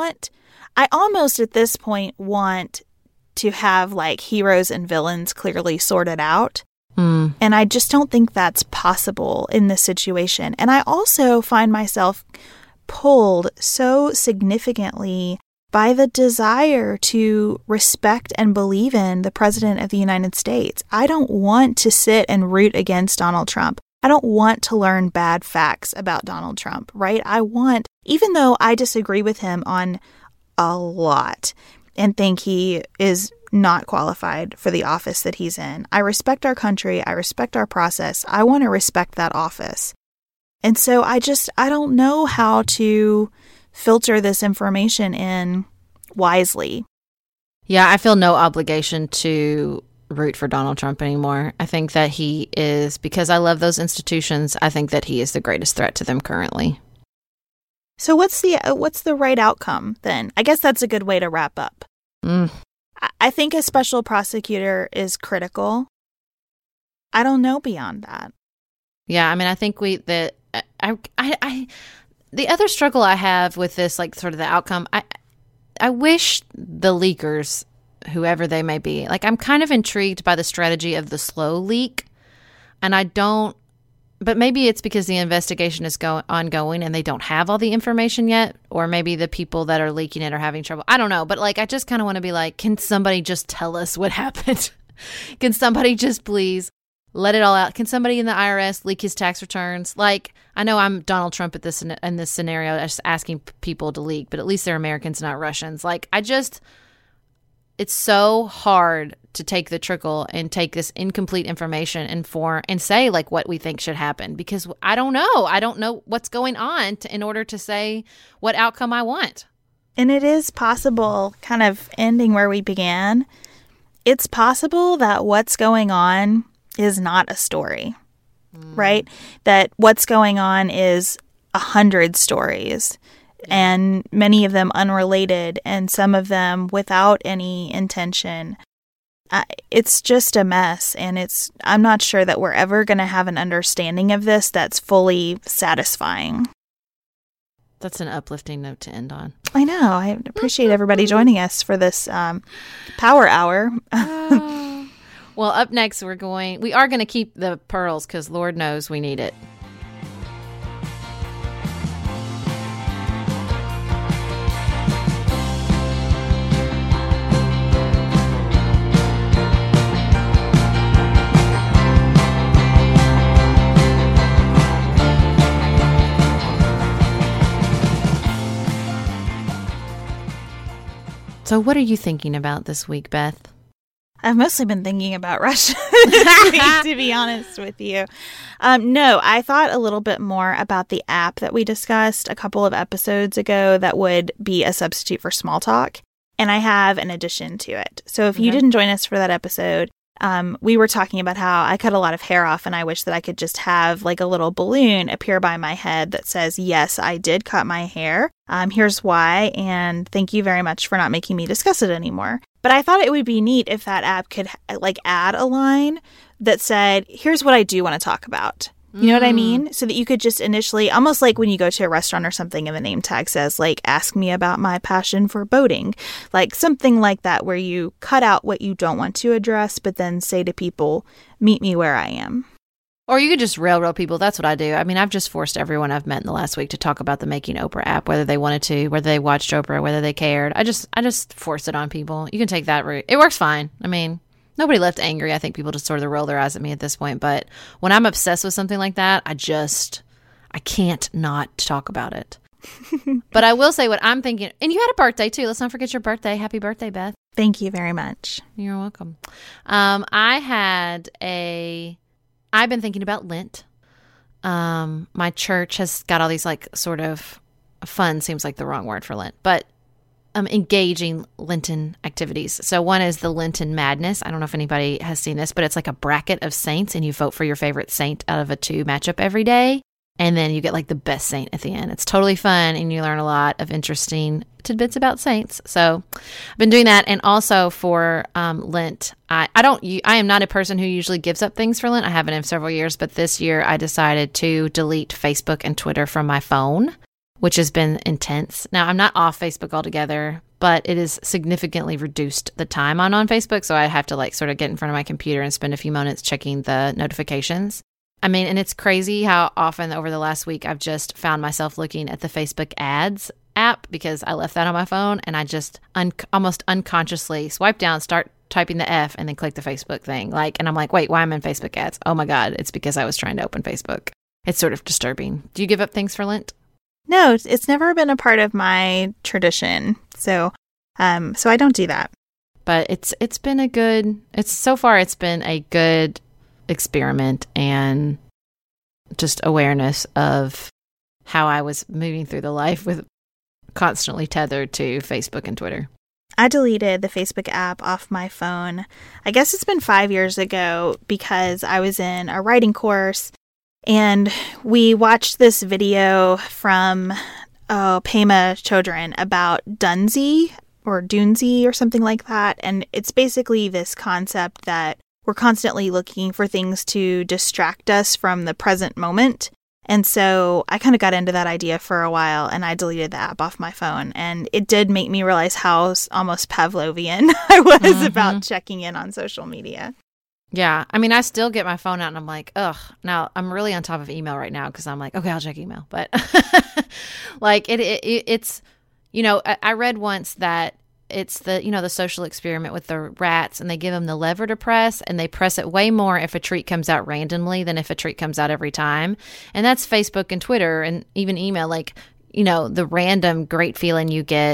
almost at this point want to have like heroes and villains clearly sorted out. And I just don't think that's possible in this situation. And I also find myself pulled so significantly by the desire to respect and believe in the President of the United States. I don't want to sit and root against Donald Trump. I don't want to learn bad facts about Donald Trump, right? Even though I disagree with him on a lot and think he is not qualified for the office that he's in, I respect our country. I respect our process. I want to respect that office. And so I don't know how to filter this information in wisely. Yeah, I feel no obligation to root for Donald Trump anymore. I think that he is, because I love those institutions, I think that he is the greatest threat to them currently. So what's the right outcome then? I guess that's a good way to wrap up. I think a special prosecutor is critical. I don't know beyond that. Yeah, I mean, I think the other struggle I have with this, like sort of the outcome, I wish the leakers, whoever they may be, like I'm kind of intrigued by the strategy of the slow leak, and but maybe it's because the investigation is ongoing and they don't have all the information yet, or maybe the people that are leaking it are having trouble. I don't know, but like I just kind of want to be like, can somebody just tell us what happened? Can somebody just please let it all out? Can somebody in the IRS leak his tax returns? Like, I know I'm Donald Trump in this scenario, just asking people to leak, but at least they're Americans, not Russians. Like, it's so hard to take the trickle and take this incomplete information and say like what we think should happen, because I don't know what's going on in order to say what outcome I want. And it is possible, kind of ending where we began, it's possible that what's going on is not a story, right? That what's going on is 100 stories, and many of them unrelated, and some of them without any intention. It's just a mess, and I'm not sure that we're ever going to have an understanding of this that's fully satisfying. That's an uplifting note to end on. I know. I appreciate everybody joining us for this power hour. Well, up next, we are going to keep the pearls because Lord knows we need it. So what are you thinking about this week, Beth? I've mostly been thinking about Russia this week, to be honest with you. No, I thought a little bit more about the app that we discussed a couple of episodes ago that would be a substitute for small talk. And I have an addition to it. So if you didn't join us for that episode, we were talking about how I cut a lot of hair off and I wish that I could just have like a little balloon appear by my head that says, yes, I did cut my hair. Here's why. And thank you very much for not making me discuss it anymore. But I thought it would be neat if that app could like add a line that said, here's what I do want to talk about. You know what I mean? So that you could just initially, almost like when you go to a restaurant or something and the name tag says, like, ask me about my passion for boating. Like something like that where you cut out what you don't want to address, but then say to people, meet me where I am. Or you could just railroad people. That's what I do. I mean, I've just forced everyone I've met in the last week to talk about the Making Oprah app, whether they wanted to, whether they watched Oprah, whether they cared. I just force it on people. You can take that route. It works fine. I mean, nobody left angry. I think people just sort of roll their eyes at me at this point. But when I'm obsessed with something like that, I can't not talk about it. But I will say what I'm thinking. And you had a birthday, too. Let's not forget your birthday. Happy birthday, Beth. Thank you very much. You're welcome. I've been thinking about Lent. My church has got all these like sort of fun, seems like the wrong word for Lent, but engaging Lenten activities. So one is the Lenten Madness. I don't know if anybody has seen this, but it's like a bracket of saints and you vote for your favorite saint out of a 2 matchup every day. And then you get like the best saint at the end. It's totally fun and you learn a lot of interesting tidbits about saints. So I've been doing that. And also for Lent, I am not a person who usually gives up things for Lent. I haven't in several years, but this year I decided to delete Facebook and Twitter from my phone, which has been intense. Now, I'm not off Facebook altogether, but it has significantly reduced the time on Facebook. So I have to like sort of get in front of my computer and spend a few minutes checking the notifications. I mean, and it's crazy how often over the last week I've just found myself looking at the Facebook ads app because I left that on my phone and I just almost unconsciously swipe down, start typing the F and then click the Facebook thing. And I'm like, wait, why am I in Facebook ads? Oh my God, it's because I was trying to open Facebook. It's sort of disturbing. Do you give up things for Lent? No, it's never been a part of my tradition. So I don't do that. But it's been a good experiment and just awareness of how I was moving through the life with constantly tethered to Facebook and Twitter. I deleted the Facebook app off my phone. I guess it's been 5 years ago because I was in a writing course and we watched this video from Pema Chodron about Dunzy or Dunzy or something like that. And it's basically this concept that we're constantly looking for things to distract us from the present moment. And so I kind of got into that idea for a while and I deleted the app off my phone. And it did make me realize how almost Pavlovian I was about checking in on social media. Yeah. I mean, I still get my phone out and I'm like, ugh. Now, I'm really on top of email right now because I'm like, okay, I'll check email. But like it's, you know, I read once that it's the social experiment with the rats and they give them the lever to press and they press it way more if a treat comes out randomly than if a treat comes out every time. And that's Facebook and Twitter and even email, like, you know, the random great feeling you get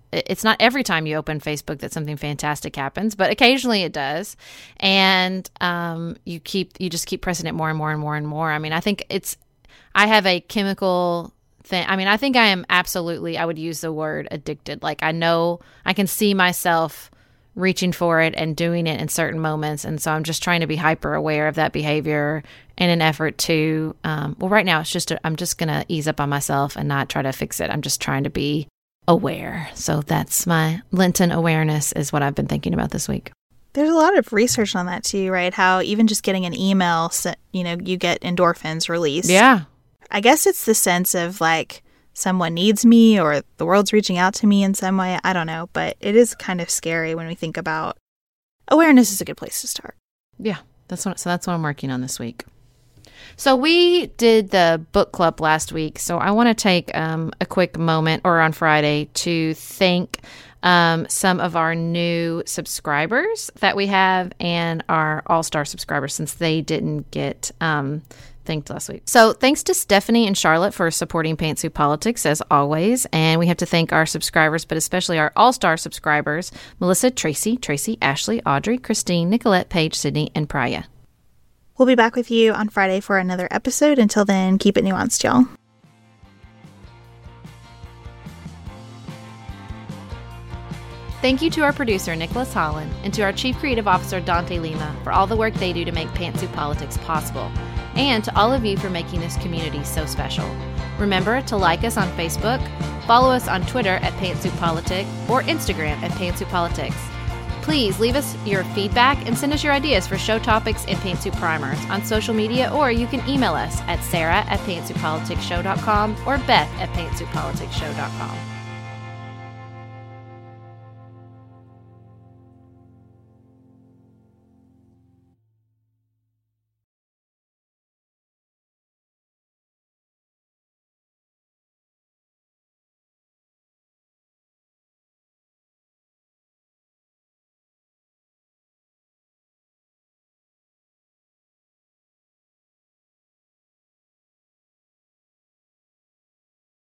it's not every time you open Facebook that something fantastic happens, but occasionally it does. And you just keep pressing it more and more and more and more. I mean, I have a chemical thing. I mean, I think I am absolutely, I would use the word addicted. Like, I know I can see myself reaching for it and doing it in certain moments. And so I'm just trying to be hyper aware of that behavior in an effort to, right now I'm just going to ease up on myself and not try to fix it. I'm just trying to be aware. So that's my Lenten awareness is what I've been thinking about this week. There's a lot of research on that too, right? How even just getting an email, you get endorphins released. Yeah. I guess it's the sense of like someone needs me or the world's reaching out to me in some way. I don't know, but it is kind of scary when we think about awareness is a good place to start. Yeah, that's what I'm working on this week. So we did the book club last week, so I want to take a quick moment, or on Friday, to thank some of our new subscribers that we have and our all-star subscribers, since they didn't get thanked last week. So thanks to Stephanie and Charlotte for supporting Pantsuit Politics as always. And we have to thank our subscribers, but especially our all-star subscribers, Melissa, Tracy, Ashley, Audrey, Christine, Nicolette, Paige, Sydney, and Priya. We'll be back with you on Friday for another episode. Until then, keep it nuanced, y'all. Thank you to our producer, Nicholas Holland, and to our Chief Creative Officer, Dante Lima, for all the work they do to make Pantsuit Politics possible, and to all of you for making this community so special. Remember to like us on Facebook, follow us on Twitter at PantsuitPolitic, or Instagram at PantsuitPolitics. Please leave us your feedback and send us your ideas for show topics and Pantsuit Primers on social media, or you can email us at sarah@pantsuitpoliticsshow.com or beth@pantsuitpoliticsshow.com.